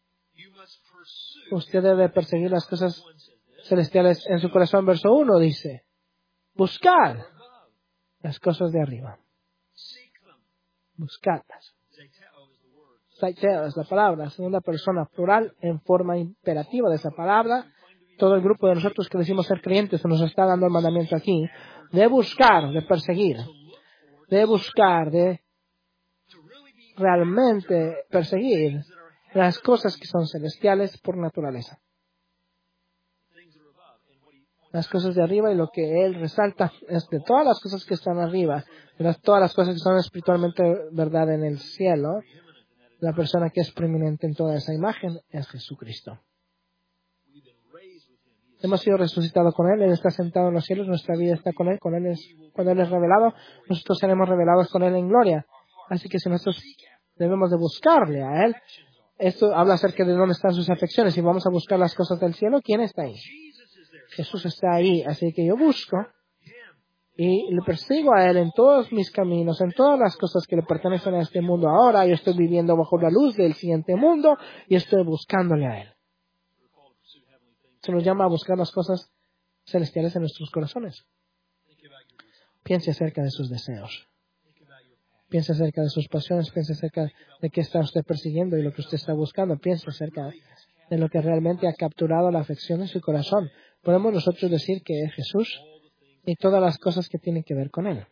Usted debe perseguir las cosas celestiales en su corazón. Verso uno dice, buscar las cosas de arriba. Buscarlas. Saiteo es la palabra, segunda persona plural en forma imperativa de esa palabra. Todo el grupo de nosotros que decimos ser creyentes se nos está dando el mandamiento aquí de buscar, de perseguir, de buscar, de realmente perseguir las cosas que son celestiales por naturaleza. Las cosas de arriba, y lo que Él resalta es de todas las cosas que están arriba, de las, todas las cosas que son espiritualmente verdad en el cielo, la persona que es preeminente en toda esa imagen es Jesucristo. Hemos sido resucitados con Él, Él está sentado en los cielos, nuestra vida está con Él, con Él es, cuando Él es revelado, nosotros seremos revelados con Él en gloria. Así que si nosotros debemos de buscarle a Él, esto habla acerca de dónde están sus afecciones. Si vamos a buscar las cosas del cielo, ¿quién está ahí? Jesús está ahí, así que yo busco y le persigo a Él en todos mis caminos, en todas las cosas que le pertenecen a este mundo ahora. Yo estoy viviendo bajo la luz del siguiente mundo y estoy buscándole a Él. Se nos llama a buscar las cosas celestiales en nuestros corazones. Piense acerca de sus deseos. Piense acerca de sus pasiones. Piense acerca de qué está usted persiguiendo y lo que usted está buscando. Piense acerca de lo que realmente ha capturado la afección en su corazón. Podemos nosotros decir que es Jesús y todas las cosas que tienen que ver con Él.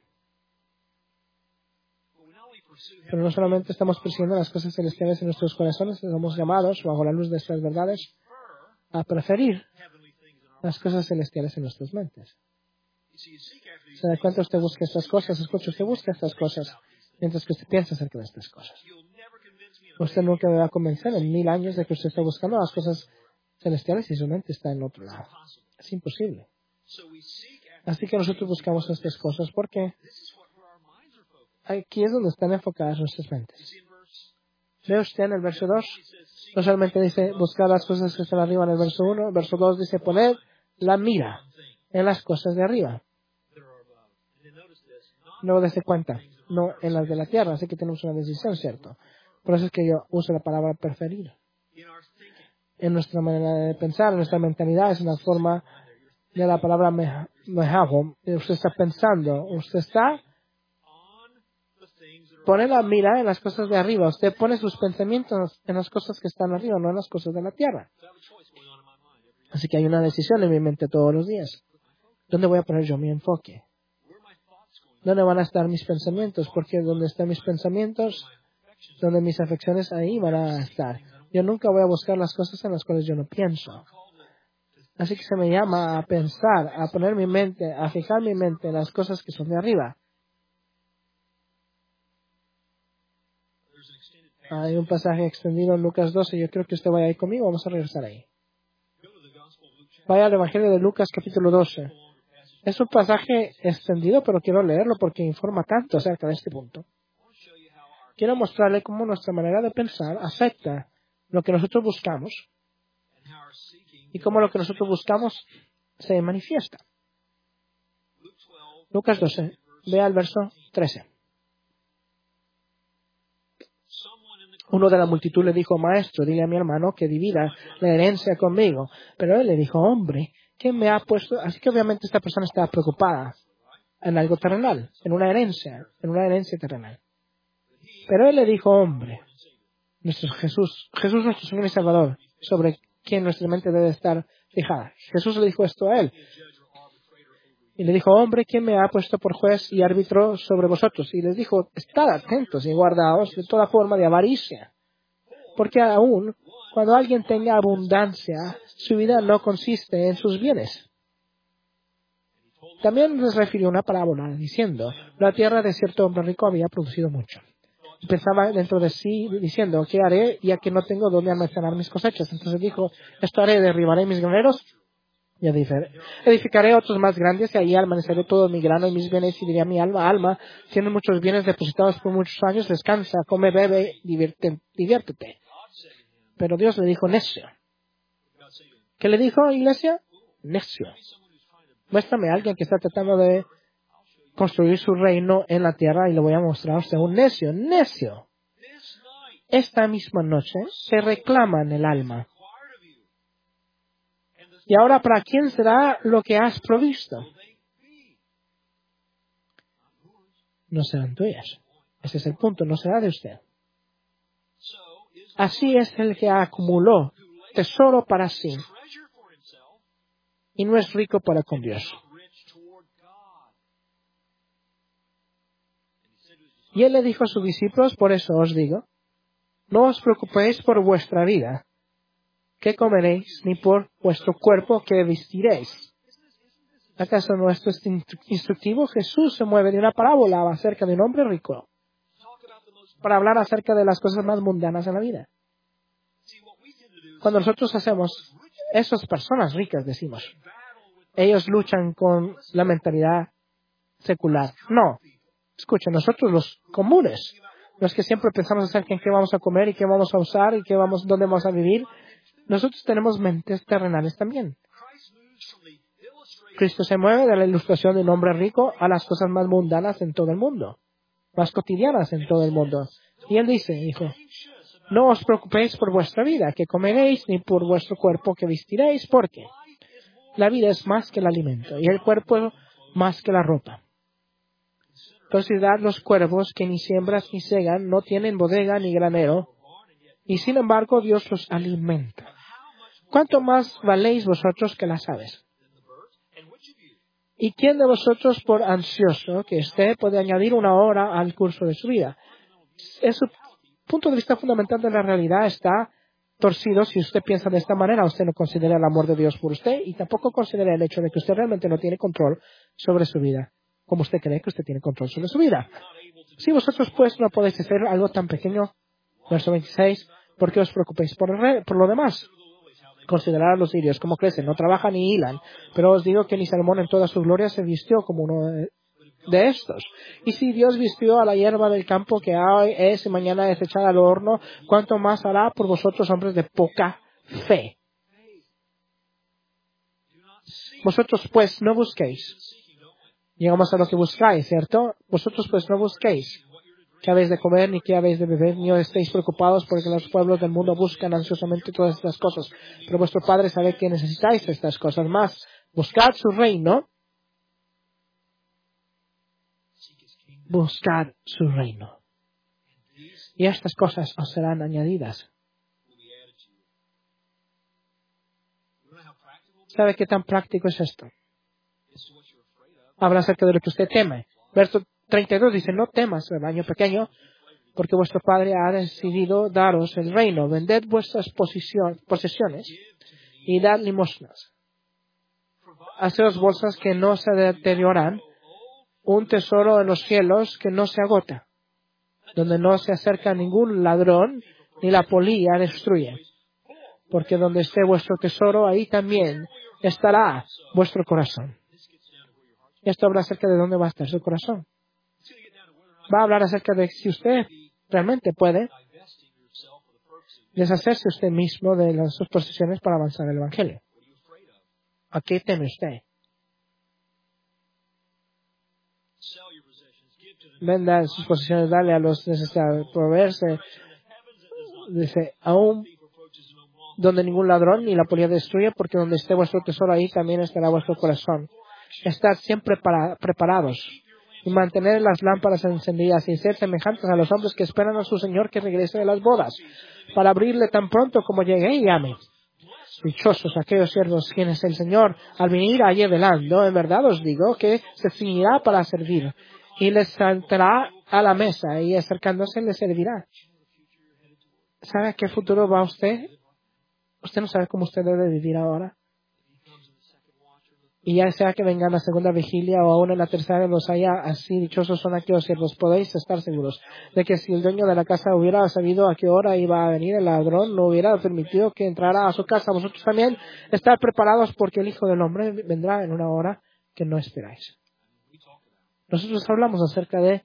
Pero no solamente estamos persiguiendo las cosas celestiales en nuestros corazones, somos llamados, bajo la luz de estas verdades, a preferir las cosas celestiales en nuestras mentes. ¿Se da cuenta? Usted busca estas cosas, escucha, usted busca estas cosas, mientras que usted piensa acerca de estas cosas. Usted nunca me va a convencer en mil años de que usted está buscando las cosas celestiales y su mente está en otro lado. Es imposible. Así que nosotros buscamos estas cosas porque aquí es donde están enfocadas nuestras mentes. ¿Ve usted en el verso dos? No solamente dice buscar las cosas que están arriba en el verso uno, el verso dos dice poner la mira en las cosas de arriba. No dése cuenta, no en las de la tierra, así que tenemos una decisión, ¿cierto? Por eso es que yo uso la palabra preferir. En nuestra manera de pensar, en nuestra mentalidad, es una forma de la palabra mejavo. Usted está pensando, usted está pone la mira en las cosas de arriba. Usted pone sus pensamientos en las cosas que están arriba, no en las cosas de la tierra. Así que hay una decisión en mi mente todos los días. ¿Dónde voy a poner yo mi enfoque? ¿Dónde van a estar mis pensamientos? Porque donde están mis pensamientos, donde mis afecciones, ahí van a estar. Yo nunca voy a buscar las cosas en las cuales yo no pienso. Así que se me llama a pensar, a poner mi mente, a fijar mi mente en las cosas que son de arriba. Hay un pasaje extendido en Lucas doce. Yo creo que usted vaya ahí conmigo. Vamos a regresar ahí. Vaya al Evangelio de Lucas capítulo doce. Es un pasaje extendido, pero quiero leerlo porque informa tanto acerca de este punto. Quiero mostrarle cómo nuestra manera de pensar afecta lo que nosotros buscamos y cómo lo que nosotros buscamos se manifiesta. Lucas doce. Vea el verso trece. Uno de la multitud le dijo, maestro, dile a mi hermano que divida la herencia conmigo. Pero él le dijo, hombre, ¿qué me ha puesto? Así que obviamente esta persona estaba preocupada en algo terrenal, en una herencia, en una herencia terrenal. Pero él le dijo, hombre, nuestro Jesús, Jesús nuestro Señor y Salvador, sobre quien nuestra mente debe estar fijada. Jesús le dijo esto a él. Y le dijo, hombre, ¿quién me ha puesto por juez y árbitro sobre vosotros? Y les dijo, estad atentos y guardaos de toda forma de avaricia. Porque aún cuando alguien tenga abundancia, su vida no consiste en sus bienes. También les refirió una parábola diciendo, la tierra de cierto hombre rico había producido mucho. Y pensaba dentro de sí diciendo, ¿qué haré ya que no tengo dónde almacenar mis cosechas? Entonces dijo, esto haré, derribaré mis graneros y edificaré otros más grandes y allí almacenaré todo mi grano y mis bienes y diré a mi alma, alma, tienes muchos bienes depositados por muchos años, descansa, come, bebe, divierte, diviértete. Pero Dios le dijo, necio. ¿Qué le dijo, iglesia? Necio. Muéstrame a alguien que está tratando de construir su reino en la tierra y le voy a mostrar a usted un necio, necio. Esta misma noche se reclama en el alma. Y ahora, ¿para quién será lo que has provisto? No serán tuyas. Ese es el punto, no será de usted. Así es el que acumuló tesoro para sí y no es rico para con Dios. Y él le dijo a sus discípulos, por eso os digo, no os preocupéis por vuestra vida, qué comeréis, ni por vuestro cuerpo, qué vestiréis. ¿Acaso no esto es instructivo? Jesús se mueve de una parábola acerca de un hombre rico para hablar acerca de las cosas más mundanas en la vida. Cuando nosotros hacemos, esas personas ricas decimos, ellos luchan con la mentalidad secular. No. Escucha, nosotros los comunes, los que siempre pensamos acerca en qué vamos a comer y qué vamos a usar y qué vamos, dónde vamos a vivir, nosotros tenemos mentes terrenales también. Cristo se mueve de la ilustración de un hombre rico a las cosas más mundanas en todo el mundo, más cotidianas en todo el mundo. Y él dice, hijo, no os preocupéis por vuestra vida, que comeréis, ni por vuestro cuerpo, que vestiréis, porque la vida es más que el alimento y el cuerpo más que la ropa. Considerad los cuervos que ni siembras ni segan, no tienen bodega ni granero, y sin embargo Dios los alimenta. ¿Cuánto más valéis vosotros que las aves? ¿Y quién de vosotros, por ansioso que esté, puede añadir una hora al curso de su vida? Es su punto de vista fundamental de la realidad está torcido. Si usted piensa de esta manera, usted no considera el amor de Dios por usted y tampoco considera el hecho de que usted realmente no tiene control sobre su vida, como usted cree que usted tiene control sobre su vida. Si vosotros pues no podéis hacer algo tan pequeño, verso veintiséis, ¿por qué os preocupéis por, el re- por lo demás? Considerad a los lirios como crecen, no trabajan ni hilan, pero os digo que ni Salomón en toda su gloria se vistió como uno de, de estos. Y si Dios vistió a la hierba del campo que hoy es y mañana es echada al horno, ¿cuánto más hará por vosotros, hombres de poca fe? Vosotros pues no busquéis. Llegamos a lo que buscáis, ¿cierto? Vosotros pues no busquéis qué habéis de comer, ni qué habéis de beber, ni os estéis preocupados porque los pueblos del mundo buscan ansiosamente todas estas cosas. Pero vuestro Padre sabe que necesitáis estas cosas más. Buscad su reino. Buscad su reino. Y estas cosas os serán añadidas. ¿Sabe qué tan práctico es esto? Habla acerca de lo que usted teme. Verso treinta y dos dice, no temas, rebaño pequeño, porque vuestro Padre ha decidido daros el reino. Vended vuestras posición, posesiones y dad limosnas. Haceos bolsas que no se deterioran, un tesoro en los cielos que no se agota, donde no se acerca ningún ladrón, ni la polilla destruye. Porque donde esté vuestro tesoro, ahí también estará vuestro corazón. Esto habla acerca de dónde va a estar su corazón. Va a hablar acerca de si usted realmente puede deshacerse usted mismo de las sus posesiones para avanzar el Evangelio. ¿A qué teme usted? Venda sus posesiones, dale a los necesitados, proveerse. Dice, aún donde ningún ladrón ni la polilla destruye, porque donde esté vuestro tesoro, ahí también estará vuestro corazón. Estad siempre para, preparados y mantener las lámparas encendidas y ser semejantes a los hombres que esperan a su Señor que regrese de las bodas, para abrirle tan pronto como llegue y llame. Dichosos aquellos siervos quienes el Señor, al venir allí velando, en verdad os digo que se ceñirá para servir y les saltará a la mesa y acercándose les servirá. ¿Sabe a qué futuro va usted? Usted no sabe cómo usted debe vivir ahora. Y ya sea que venga en la segunda vigilia o aún en la tercera los haya así, dichosos son aquellos siervos. Podéis estar seguros de que si el dueño de la casa hubiera sabido a qué hora iba a venir el ladrón, no hubiera permitido que entrara a su casa. Vosotros también estar preparados, porque el Hijo del Hombre vendrá en una hora que no esperáis. Nosotros hablamos acerca de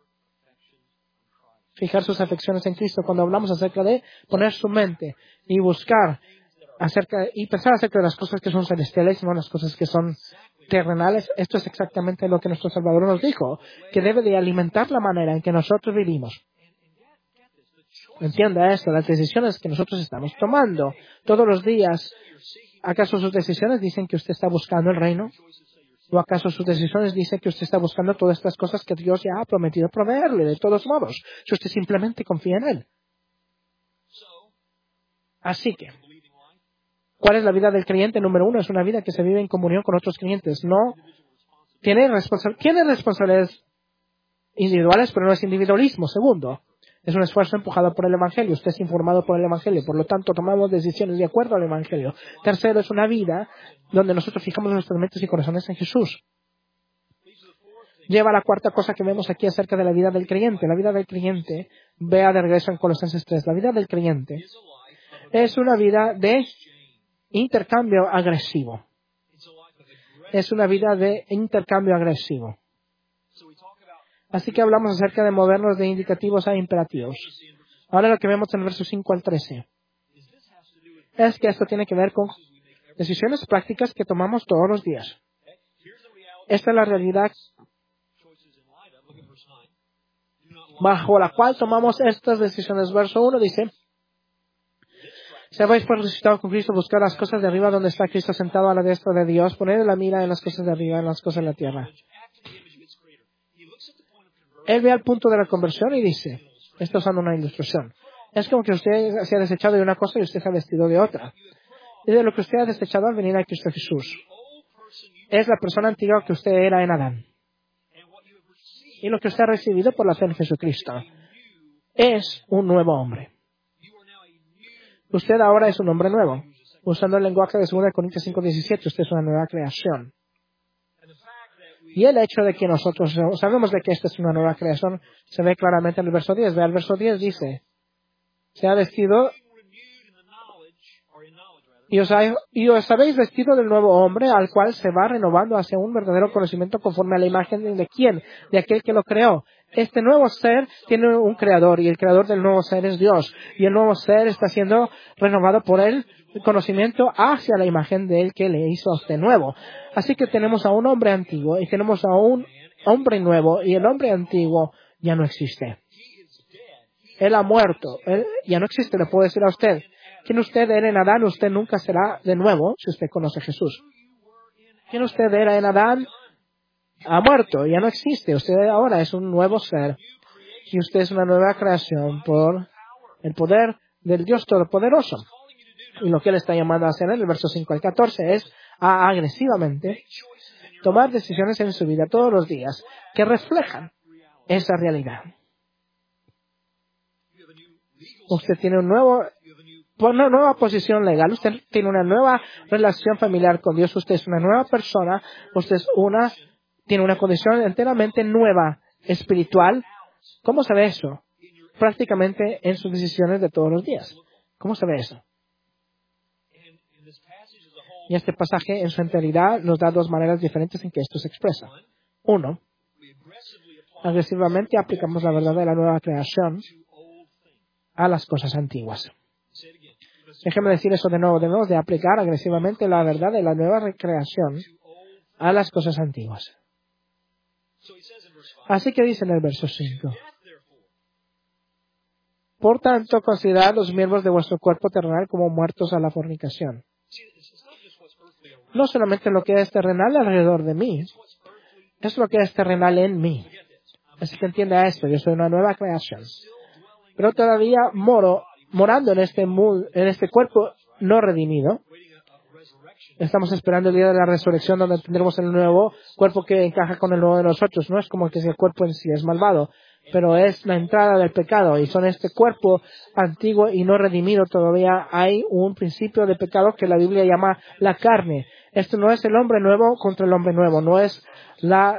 fijar sus afecciones en Cristo, cuando hablamos acerca de poner su mente y buscar acerca y pensar acerca de las cosas que son celestiales y no las cosas que son terrenales. Esto es exactamente lo que nuestro Salvador nos dijo, que debe de alimentar la manera en que nosotros vivimos. Entienda esto, las decisiones que nosotros estamos tomando todos los días. ¿Acaso sus decisiones dicen que usted está buscando el reino? ¿O acaso sus decisiones dicen que usted está buscando todas estas cosas que Dios ya ha prometido proveerle de todos modos, si usted simplemente confía en Él? Así que, ¿cuál es la vida del creyente? Número uno, es una vida que se vive en comunión con otros creyentes. No tiene responsabilidades, tiene responsabilidades individuales, pero no es individualismo. Segundo, es un esfuerzo empujado por el Evangelio. Usted es informado por el Evangelio, por lo tanto tomamos decisiones de acuerdo al Evangelio. Tercero, es una vida donde nosotros fijamos nuestras mentes y corazones en Jesús. Lleva a la cuarta cosa que vemos aquí acerca de la vida del creyente. La vida del creyente, vea de regreso en Colosenses tres, la vida del creyente es una vida de intercambio agresivo. Es una vida de intercambio agresivo. Así que hablamos acerca de movernos de indicativos a imperativos. Ahora lo que vemos en el verso cinco al trece es que esto tiene que ver con decisiones prácticas que tomamos todos los días. Esta es la realidad bajo la cual tomamos estas decisiones. Verso uno dice: si habéis pues resucitado con Cristo, buscad las cosas de arriba donde está Cristo sentado a la diestra de Dios. Poned la mira en las cosas de arriba, en las cosas de la tierra. Él ve al punto de la conversión y dice, esto usando una ilustración, es como que usted se ha desechado de una cosa y usted se ha vestido de otra. Y de lo que usted ha desechado al venir a Cristo Jesús es la persona antigua que usted era en Adán. Y lo que usted ha recibido por la fe en Jesucristo es un nuevo hombre. Usted ahora es un hombre nuevo. Usando el lenguaje de segunda Corintios cinco diecisiete, usted es una nueva creación. Y el hecho de que nosotros sabemos de que esta es una nueva creación se ve claramente en el verso diez. Vea, el verso diez dice, se ha vestido y os, ha, y os habéis vestido del nuevo hombre, al cual se va renovando hacia un verdadero conocimiento conforme a la imagen de quién, de aquel que lo creó. Este nuevo ser tiene un creador y el creador del nuevo ser es Dios. Y el nuevo ser está siendo renovado por él, el conocimiento hacia la imagen de él que le hizo a usted nuevo. Así que tenemos a un hombre antiguo y tenemos a un hombre nuevo, y el hombre antiguo ya no existe. Él ha muerto. Él ya no existe, le puedo decir a usted. Quien usted era en Adán, usted nunca será de nuevo si usted conoce a Jesús. Quien usted era en Adán ha muerto, ya no existe. Usted ahora es un nuevo ser y usted es una nueva creación por el poder del Dios Todopoderoso. Y lo que Él está llamando a hacer en el verso cinco al catorce es a agresivamente tomar decisiones en su vida todos los días que reflejan esa realidad. Usted tiene un nuevo, una nueva posición legal, usted tiene una nueva relación familiar con Dios, usted es una nueva persona, usted es una, tiene una condición enteramente nueva, espiritual. ¿Cómo se ve eso? Prácticamente en sus decisiones de todos los días. ¿Cómo se ve eso? Y este pasaje en su enteridad nos da dos maneras diferentes en que esto se expresa. Uno, agresivamente aplicamos la verdad de la nueva creación a las cosas antiguas. Déjeme decir eso de nuevo. Debemos de aplicar agresivamente la verdad de la nueva creación a las cosas antiguas. Así que dice en el verso cinco. Por tanto, considerad los miembros de vuestro cuerpo terrenal como muertos a la fornicación. No solamente lo que es terrenal alrededor de mí, es lo que es terrenal en mí. Así que entienda esto, yo soy una nueva creación. Pero todavía moro, morando en este, mu- en este cuerpo no redimido. Estamos esperando el día de la resurrección donde tendremos el nuevo cuerpo que encaja con el nuevo de nosotros. No es como que el cuerpo en sí es malvado, pero es la entrada del pecado. Y son este cuerpo antiguo y no redimido. Todavía hay un principio de pecado que la Biblia llama la carne. Esto no es el hombre nuevo contra el hombre nuevo. No es la...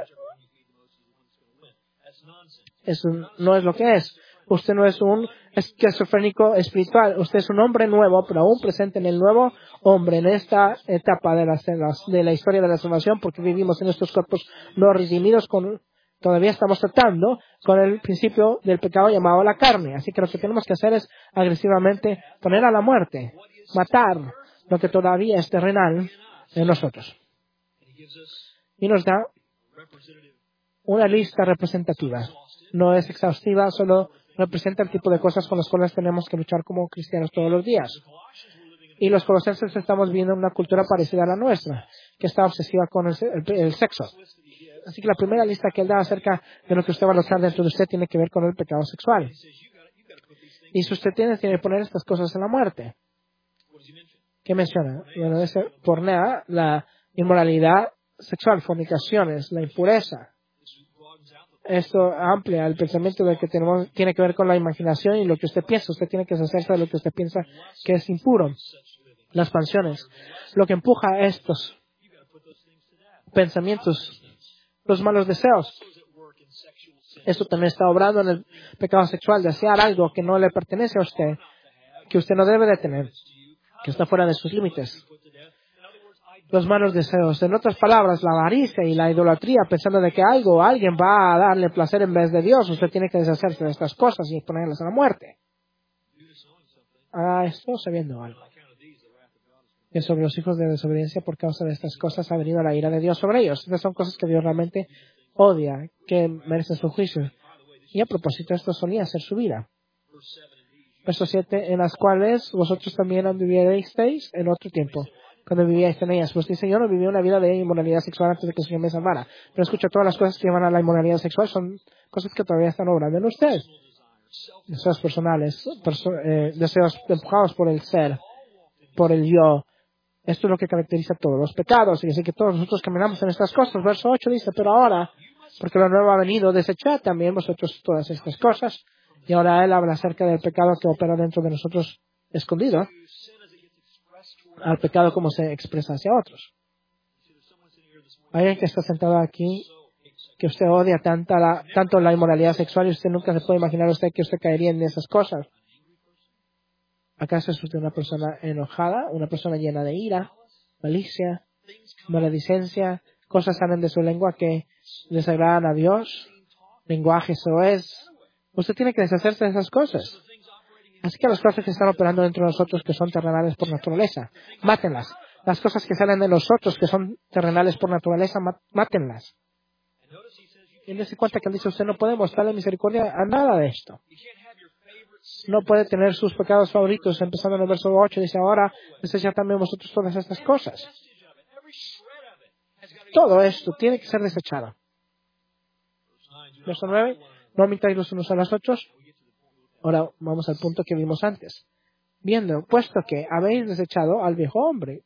Eso no es lo que es. Usted no es un esquizofrénico espiritual. Usted es un hombre nuevo, pero aún presente en el nuevo hombre, en esta etapa de la, de la historia de la salvación, porque vivimos en estos cuerpos no redimidos. Con, todavía estamos tratando con el principio del pecado llamado la carne. Así que lo que tenemos que hacer es agresivamente poner a la muerte, matar lo que todavía es terrenal en nosotros. Y nos da una lista representativa. No es exhaustiva, solo representa el tipo de cosas con las cuales tenemos que luchar como cristianos todos los días. Y los colosenses estamos viendo una cultura parecida a la nuestra, que está obsesiva con el, el, el sexo. Así que la primera lista que él da acerca de lo que usted va a luchar dentro de usted tiene que ver con el pecado sexual. Y si usted tiene, tiene que poner estas cosas en la muerte. ¿Qué menciona? Bueno, es pornea, la inmoralidad sexual, fornicaciones, la impureza. Esto amplia el pensamiento de que tenemos, tiene que ver con la imaginación y lo que usted piensa. Usted tiene que deshacerse de lo que usted piensa que es impuro. Las pasiones. Lo que empuja a estos pensamientos, los malos deseos. Esto también está obrando en el pecado sexual, desear algo que no le pertenece a usted, que usted no debe de tener, que está fuera de sus límites. Los malos deseos. En otras palabras, la avaricia y la idolatría, pensando de que algo o alguien va a darle placer en vez de Dios. Usted tiene que deshacerse de estas cosas y ponerlas a la muerte. Ah, estoy sabiendo algo. Que sobre los hijos de desobediencia por causa de estas cosas ha venido la ira de Dios sobre ellos. Estas son cosas que Dios realmente odia, que merecen su juicio. Y a propósito, esto solía ser su vida. Verso siete, en las cuales vosotros también anduvisteis en otro tiempo, cuando vivíais en ellas. Pues dice, yo no viví una vida de inmoralidad sexual antes de que el Señor me salvara. Pero escucha, todas las cosas que llevan a la inmoralidad sexual son cosas que todavía están obrando en usted. Deseos personales, perso eh, deseos empujados por el ser, por el yo. Esto es lo que caracteriza todos los pecados. Y dice que todos nosotros caminamos en estas cosas. Verso ocho dice, pero ahora, porque lo nuevo ha venido, desechad también vosotros todas estas cosas. Y ahora él habla acerca del pecado que opera dentro de nosotros escondido, al pecado como se expresa hacia otros. Hay alguien que está sentado aquí que usted odia tanta la, tanto la inmoralidad sexual y usted nunca se puede imaginar usted que usted caería en esas cosas. ¿Acaso es usted una persona enojada, una persona llena de ira, malicia, maledicencia, cosas salen de su lengua que desagradan a Dios, lenguaje eso es? Usted tiene que deshacerse de esas cosas. Así que las cosas que están operando dentro de nosotros que son terrenales por naturaleza, mátenlas. Las cosas que salen de nosotros que son terrenales por naturaleza, mátenlas. Y dése cuenta que él dice, usted no puede mostrarle misericordia a nada de esto. No puede tener sus pecados favoritos. Empezando en el verso ocho, dice, ahora desechad también vosotros todas estas cosas. Todo esto tiene que ser desechado. Verso nueve, no omitáis los unos a los otros. Ahora vamos al punto que vimos antes. Viendo, puesto que habéis desechado al viejo hombre.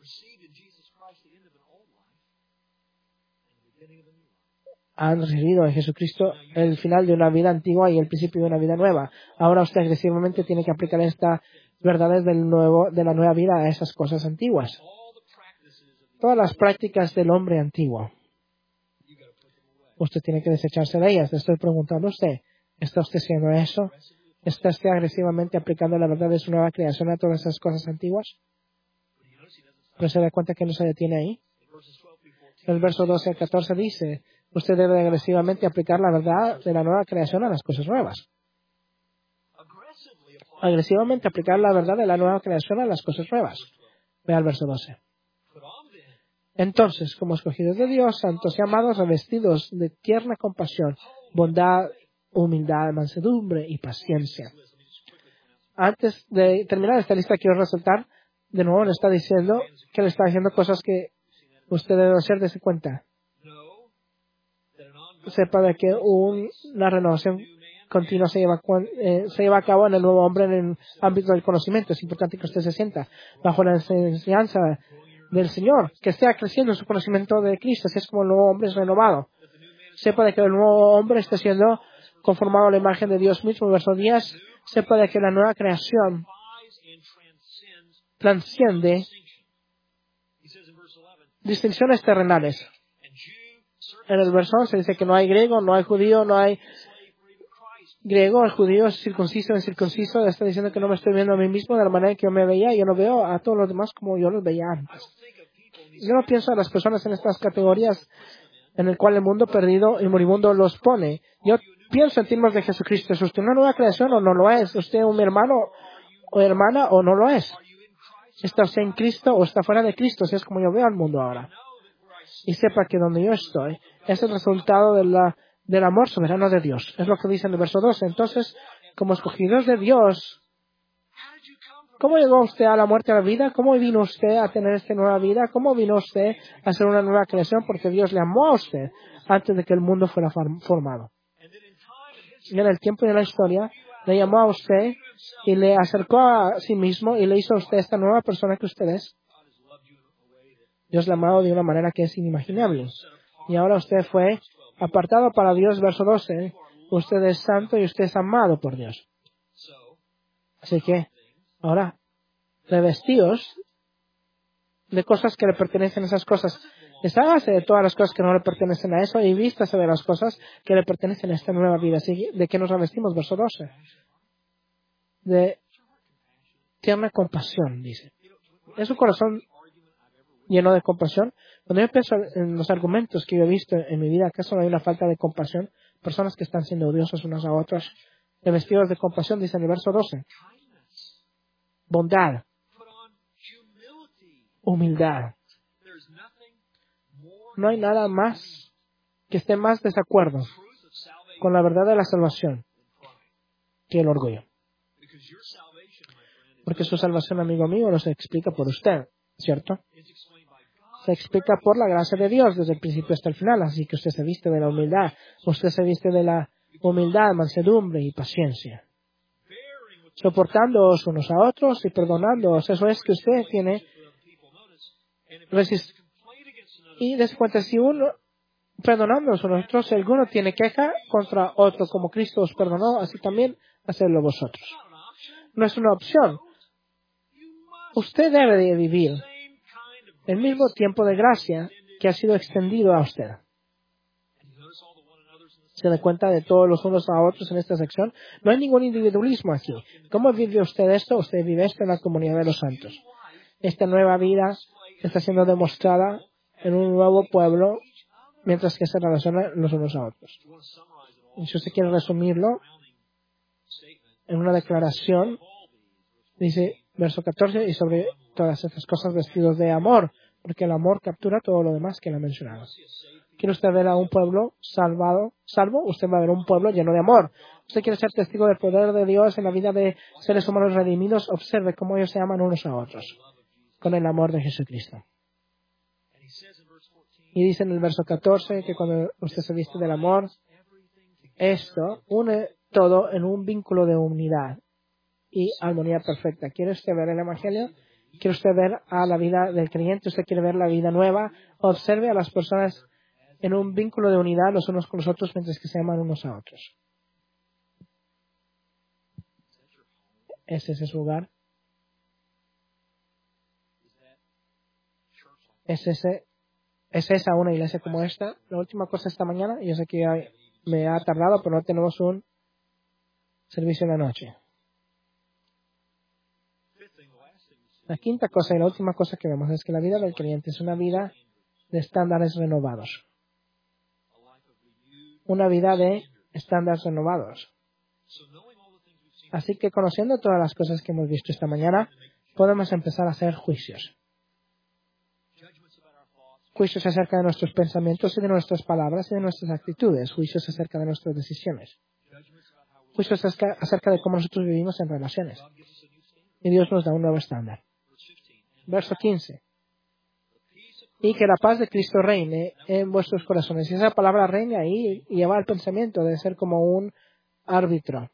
Han recibido en Jesucristo el final de una vida antigua y el principio de una vida nueva. Ahora usted agresivamente tiene que aplicar estas verdades del nuevo, de la nueva vida a esas cosas antiguas. Todas las prácticas del hombre antiguo. Usted tiene que desecharse de ellas. Le estoy preguntando a usted, ¿está usted haciendo eso? ¿Está usted agresivamente aplicando la verdad de su nueva creación a todas esas cosas antiguas? Pero se da cuenta que no se detiene ahí. El verso doce al catorce dice, usted debe agresivamente aplicar la verdad de la nueva creación a las cosas nuevas. Agresivamente aplicar la verdad de la nueva creación a las cosas nuevas. Vea el verso doce. Entonces, como escogidos de Dios, santos y amados, revestidos de tierna compasión, bondad, humildad, mansedumbre y paciencia. Antes de terminar esta lista, quiero resaltar, de nuevo le está diciendo que le está diciendo cosas que usted debe hacer de su cuenta. Sepa de que un, una renovación continua se lleva, eh, se lleva a cabo en el nuevo hombre en el ámbito del conocimiento. Es importante que usted se sienta bajo la enseñanza del Señor, que esté creciendo en su conocimiento de Cristo. Así es como el nuevo hombre es renovado. Sepa de que el nuevo hombre está siendo conformado a la imagen de Dios mismo. Verso diez. Sepa de que la nueva creación transciende distinciones terrenales. En el verso once dice que no hay griego, no hay judío, no hay griego, el judío es circunciso, es circunciso. Está diciendo que no me estoy viendo a mí mismo de la manera que yo me veía. Yo no veo a todos los demás como yo los veía antes. Yo no pienso a las personas en estas categorías en el cual el mundo perdido y moribundo los pone. Yo pienso en términos de Jesucristo. ¿Es usted una nueva creación o no lo es? ¿Es usted un hermano o hermana o no lo es? ¿Está usted en Cristo o está fuera de Cristo? Así es como yo veo al mundo ahora. Y sepa que donde yo estoy es el resultado de la, del amor soberano de Dios. Es lo que dice en el verso doce. Entonces, como escogidos de Dios, ¿cómo llegó usted a la muerte y a la vida? ¿Cómo vino usted a tener esta nueva vida? ¿Cómo vino usted a ser una nueva creación? Porque Dios le amó a usted antes de que el mundo fuera formado. Y en el tiempo y en la historia, le llamó a usted y le acercó a sí mismo y le hizo a usted esta nueva persona que usted es. Dios le ha amado de una manera que es inimaginable. Y ahora usted fue apartado para Dios, verso doce. Usted es santo y usted es amado por Dios. Así que, ahora, revestidos de cosas que le pertenecen a esas cosas. Deshágase de todas las cosas que no le pertenecen a eso y vístase de las cosas que le pertenecen a esta nueva vida. Así, ¿de qué nos revestimos? Verso doce. De tierna compasión, dice. ¿Es su corazón lleno de compasión? Cuando yo pienso en los argumentos que yo he visto en mi vida, ¿acaso no hay una falta de compasión? Personas que están siendo odiosas unas a otras, revestidos de compasión, dice en el verso doce. Bondad, humildad. No hay nada más que esté más desacuerdo con la verdad de la salvación que el orgullo. Porque su salvación, amigo mío, no se explica por usted, ¿cierto? Se explica por la gracia de Dios desde el principio hasta el final. Así que usted se viste de la humildad. Usted se viste de la humildad, mansedumbre y paciencia. Soportándoos unos a otros y perdonándoos. Eso es que usted tiene resist- y des cuenta, si uno perdonándoos a nosotros, si alguno tiene queja contra otro como Cristo os perdonó, así también hacedlo vosotros. No es una opción. Usted debe de vivir el mismo tiempo de gracia que ha sido extendido a usted. ¿Se da cuenta de todos los unos a otros en esta sección? No hay ningún individualismo aquí. ¿Cómo vive usted esto? Usted vive esto en la comunidad de los santos. Esta nueva vida está siendo demostrada en un nuevo pueblo mientras que se relacionan los unos a otros. Y si usted quiere resumirlo en una declaración, dice verso catorce, y sobre todas estas cosas vestidos de amor, porque el amor captura todo lo demás que le he mencionado. ¿Quiere usted ver a un pueblo salvado, salvo? Usted va a ver un pueblo lleno de amor. ¿Usted quiere ser testigo del poder de Dios en la vida de seres humanos redimidos? Observe cómo ellos se aman unos a otros con el amor de Jesucristo. Y dice en el verso catorce que cuando usted se viste del amor, esto une todo en un vínculo de unidad y armonía perfecta. ¿Quiere usted ver el Evangelio? ¿Quiere usted ver a la vida del creyente? ¿Usted quiere ver la vida nueva? Observe a las personas en un vínculo de unidad los unos con los otros mientras que se aman unos a otros. ¿Ese es su hogar? ¿Es, ese, ¿Es esa una iglesia como esta? La última cosa esta mañana, yo sé que ya me ha tardado, pero no tenemos un servicio en la noche. La quinta cosa y la última cosa que vemos es que la vida del creyente es una vida de estándares renovados. Una vida de estándares renovados. Así que conociendo todas las cosas que hemos visto esta mañana, podemos empezar a hacer juicios. Juicios acerca de nuestros pensamientos y de nuestras palabras y de nuestras actitudes. Juicios acerca de nuestras decisiones. juicios acerca, acerca de cómo nosotros vivimos en relaciones. Y Dios nos da un nuevo estándar. Verso quince. Y que la paz de Cristo reine en vuestros corazones. Y esa palabra reine ahí lleva al pensamiento de ser como un árbitro.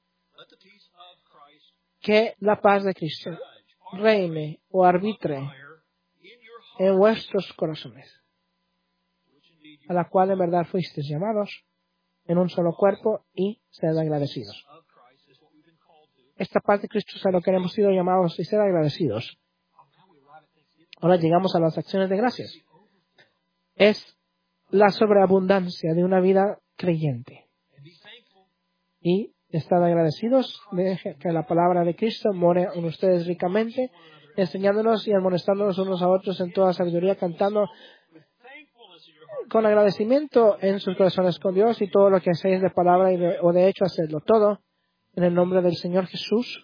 Que la paz de Cristo reine o arbitre en vuestros corazones, a la cual en verdad fuisteis llamados en un solo cuerpo, y sed agradecidos. Esta paz de Cristo es a lo que hemos sido llamados y ser agradecidos. Ahora llegamos a las acciones de gracias. Es la sobreabundancia de una vida creyente. Y estad agradecidos de que la palabra de Cristo more en ustedes ricamente, enseñándonos y amonestándonos unos a otros en toda sabiduría, cantando con agradecimiento en sus corazones con Dios, y todo lo que hacéis de palabra y de, o de hecho, hacedlo todo en el nombre del Señor Jesús,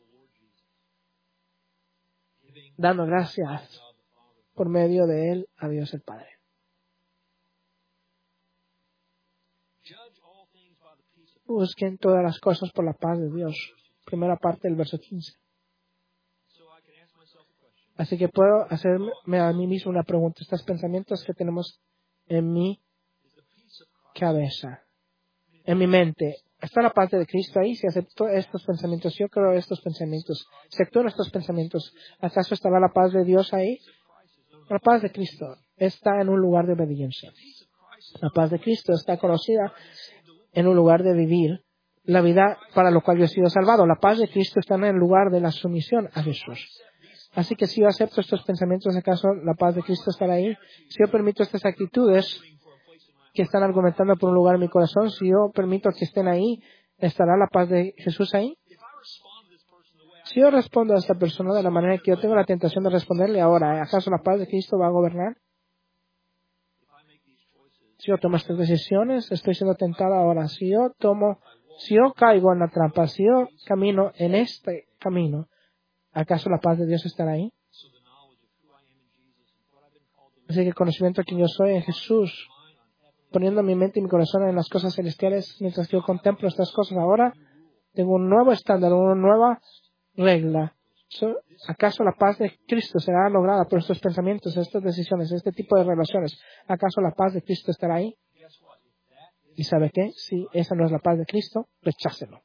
dando gracias por medio de Él a Dios el Padre. Busquen todas las cosas por la paz de Dios. Primera parte del verso quince. Así que puedo hacerme a mí mismo una pregunta. Estos pensamientos que tenemos en mi cabeza, en mi mente, ¿está la paz de Cristo ahí? Si acepto estos pensamientos, yo creo estos pensamientos, si actúo en estos pensamientos, ¿acaso estará la paz de Dios ahí? La paz de Cristo está en un lugar de obediencia. La paz de Cristo está conocida en un lugar de vivir la vida para lo cual yo he sido salvado. La paz de Cristo está en el lugar de la sumisión a Jesús. Así que si yo acepto estos pensamientos, ¿acaso la paz de Cristo estará ahí? Si yo permito estas actitudes que están argumentando por un lugar en mi corazón, si yo permito que estén ahí, ¿estará la paz de Jesús ahí? Si yo respondo a esta persona de la manera que yo tengo la tentación de responderle ahora, ¿acaso la paz de Cristo va a gobernar? Si yo tomo estas decisiones, estoy siendo tentado ahora. Si yo tomo, si yo caigo en la trampa, si yo camino en este camino, ¿acaso la paz de Dios estará ahí? Así que el conocimiento de quien yo soy en Jesús, poniendo mi mente y mi corazón en las cosas celestiales, mientras que yo contemplo estas cosas ahora, tengo un nuevo estándar, una nueva regla. So, ¿acaso la paz de Cristo será lograda por estos pensamientos, estas decisiones, este tipo de relaciones? ¿Acaso la paz de Cristo estará ahí? ¿Y sabe qué? Si esa no es la paz de Cristo, rechácelo.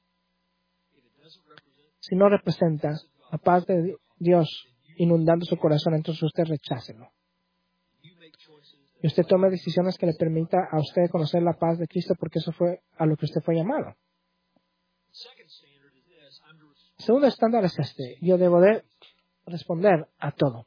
Si no representa la paz de Dios inundando su corazón, entonces usted rechácelo. Y usted tome decisiones que le permita a usted conocer la paz de Cristo, porque eso fue a lo que usted fue llamado. El segundo estándar es este. Yo debo de responder a todo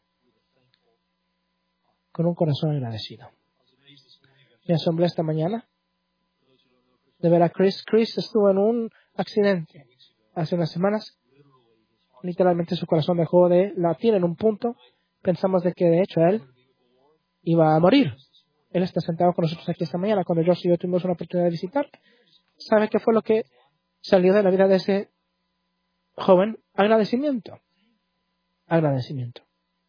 con un corazón agradecido. Me asombré esta mañana de ver a Chris. Chris estuvo en un accidente hace unas semanas. Literalmente su corazón dejó de latir en un punto. Pensamos de que de hecho él iba a morir. Él está sentado con nosotros aquí esta mañana cuando Josh y yo tuvimos una oportunidad de visitar. ¿Sabe qué fue lo que salió de la vida de ese joven? Agradecimiento. Agradecimiento.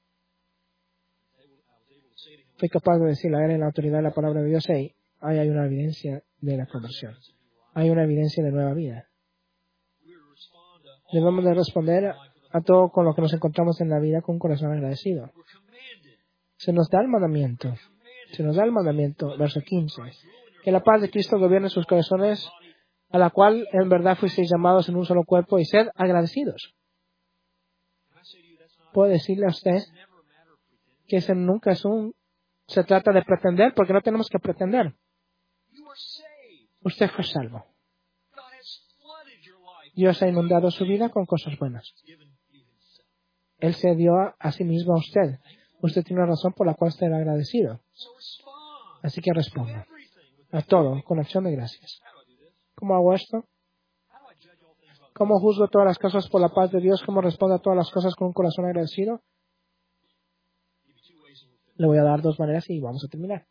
Fui capaz de decirle a él en la autoridad de la palabra de Dios, hey, ahí hay una evidencia de la conversión. Hay una evidencia de nueva vida. Debemos de responder a todo con lo que nos encontramos en la vida con un corazón agradecido. Se nos da el mandamiento. Se nos da el mandamiento, verso quince. Que la paz de Cristo gobierne sus corazones, a la cual en verdad fuisteis llamados en un solo cuerpo, y sed agradecidos. Puedo decirle a usted que ese nunca es un... Se trata de pretender, porque no tenemos que pretender. Usted fue salvo. Dios ha inundado su vida con cosas buenas. Él se dio a, a sí mismo a usted. Usted tiene una razón por la cual estar agradecido. Así que responda a todo con acción de gracias. ¿Cómo hago esto? ¿Cómo juzgo todas las cosas por la paz de Dios? ¿Cómo respondo a todas las cosas con un corazón agradecido? Le voy a dar dos maneras y vamos a terminar.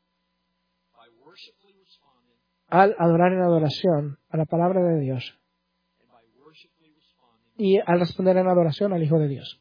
Al adorar en adoración a la palabra de Dios y al responder en adoración al Hijo de Dios.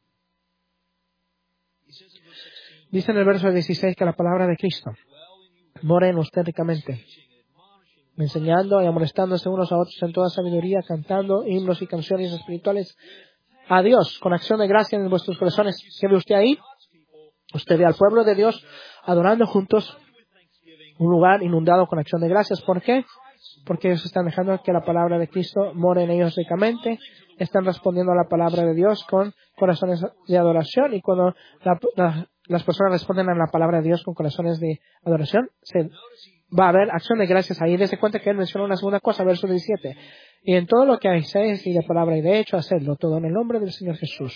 Dice en el verso dieciséis que la palabra de Cristo mora en usted ricamente, enseñando y amonestándose unos a otros en toda sabiduría, cantando himnos y canciones espirituales a Dios con acción de gracia en vuestros corazones. ¿Qué ve usted ahí? Usted ve al pueblo de Dios adorando juntos un lugar inundado con acción de gracias. ¿Por qué? Porque ellos están dejando que la palabra de Cristo more en ellos ricamente. Están respondiendo a la palabra de Dios con corazones de adoración. Y cuando la, la, las personas responden a la palabra de Dios con corazones de adoración, se va a haber acción de gracias ahí. Dese cuenta que él menciona una segunda cosa, verso diecisiete. Y en todo lo que hacéis y de palabra y de hecho, hacedlo todo en el nombre del Señor Jesús.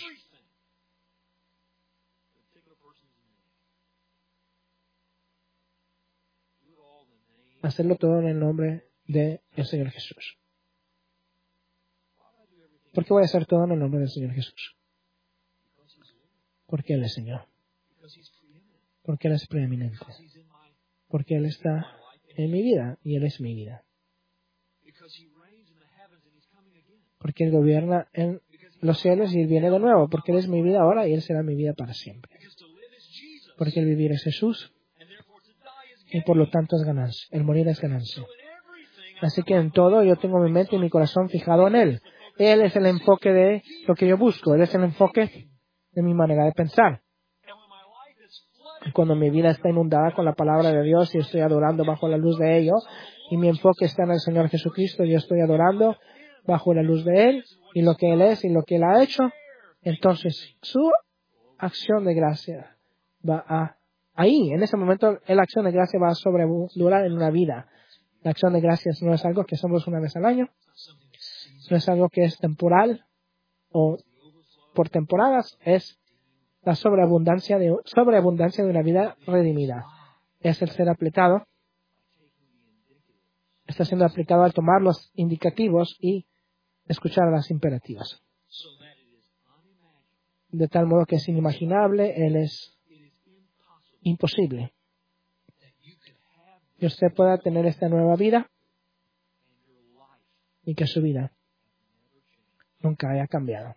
Hacerlo todo en el nombre del Señor Jesús. ¿Por qué voy a hacer todo en el nombre del Señor Jesús? Porque Él es Señor. Porque Él es preeminente. Porque Él está en mi vida y Él es mi vida. Porque Él gobierna en los cielos y Él viene de nuevo. Porque Él es mi vida ahora y Él será mi vida para siempre. Porque el vivir es Jesús. Y por lo tanto es ganancia. El morir es ganancia. Así que en todo yo tengo mi mente y mi corazón fijado en Él. Él es el enfoque de lo que yo busco. Él es el enfoque de mi manera de pensar. Y cuando mi vida está inundada con la palabra de Dios y estoy adorando bajo la luz de ello, y mi enfoque está en el Señor Jesucristo, yo estoy adorando bajo la luz de Él y lo que Él es y lo que Él ha hecho, entonces su acción de gracia va a ahí, en ese momento, la acción de gracia va a sobredurar en una vida. La acción de gracias no es algo que hacemos una vez al año, no es algo que es temporal o por temporadas, es la sobreabundancia de, sobreabundancia de una vida redimida. Es el ser aplicado, está siendo aplicado al tomar los indicativos y escuchar las imperativas. De tal modo que es inimaginable, Él es imposible que usted pueda tener esta nueva vida y que su vida nunca haya cambiado.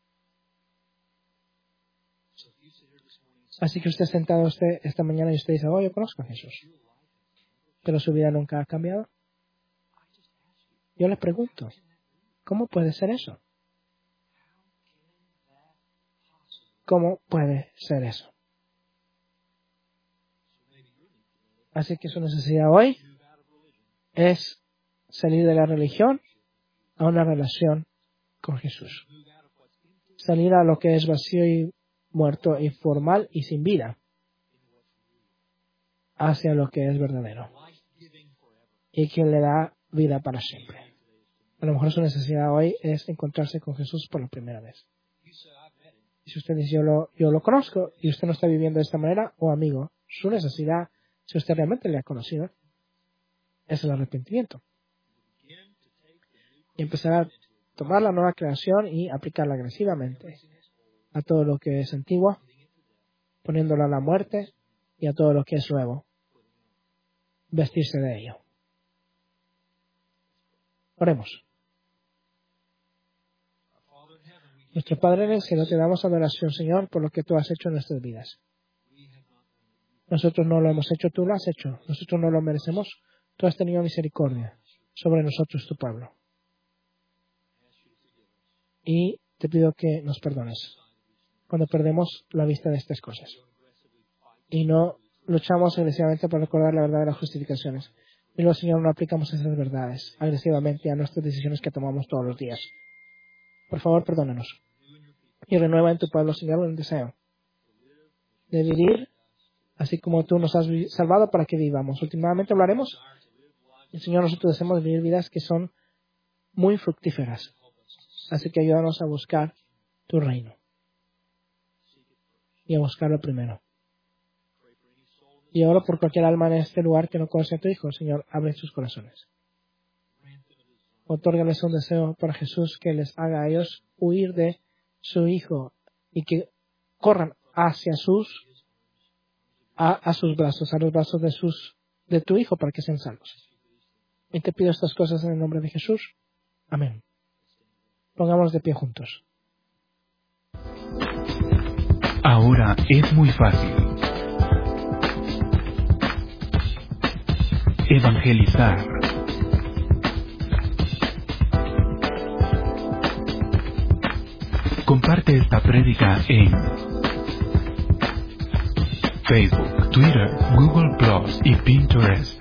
Así que usted sentado usted esta mañana y usted dice, oh, yo conozco a Jesús, pero su vida nunca ha cambiado. Yo le pregunto, ¿cómo puede ser eso? ¿Cómo puede ser eso? Así que su necesidad hoy es salir de la religión a una relación con Jesús. Salir a lo que es vacío y muerto y formal y sin vida, hacia lo que es verdadero y que le da vida para siempre. A lo mejor su necesidad hoy es encontrarse con Jesús por la primera vez. Y si usted dice, yo lo, yo lo conozco y usted no está viviendo de esta manera, o amigo, su necesidad, si usted realmente le ha conocido, es el arrepentimiento. Y empezar a tomar la nueva creación y aplicarla agresivamente a todo lo que es antiguo, poniéndola a la muerte, y a todo lo que es nuevo, vestirse de ello. Oremos. Nuestro Padre en el cielo, te damos adoración, Señor, por lo que tú has hecho en nuestras vidas. Nosotros no lo hemos hecho, tú lo has hecho. Nosotros no lo merecemos. Tú has tenido misericordia sobre nosotros, tu pueblo. Y te pido que nos perdones cuando perdemos la vista de estas cosas y no luchamos agresivamente por recordar la verdad de las justificaciones. Y luego, Señor, no aplicamos esas verdades agresivamente a nuestras decisiones que tomamos todos los días. Por favor, perdónanos. Y renueva en tu pueblo, Señor, un deseo de vivir así como tú nos has salvado para que vivamos. Últimamente hablaremos. Y, Señor, nosotros deseamos vivir vidas que son muy fructíferas. Así que ayúdanos a buscar tu reino y a buscarlo primero. Y oro por cualquier alma en este lugar que no conoce a tu Hijo. Señor, abre sus corazones. Otórgales un deseo para Jesús que les haga a ellos huir de su Hijo y que corran hacia sus a, a sus brazos, a los brazos de sus de tu Hijo para que sean salvos. Y te pido estas cosas en el nombre de Jesús. Amén. Pongámonos de pie juntos. Ahora es muy fácil evangelizar. Comparte esta prédica en Facebook, Twitter, Google Plus y Pinterest.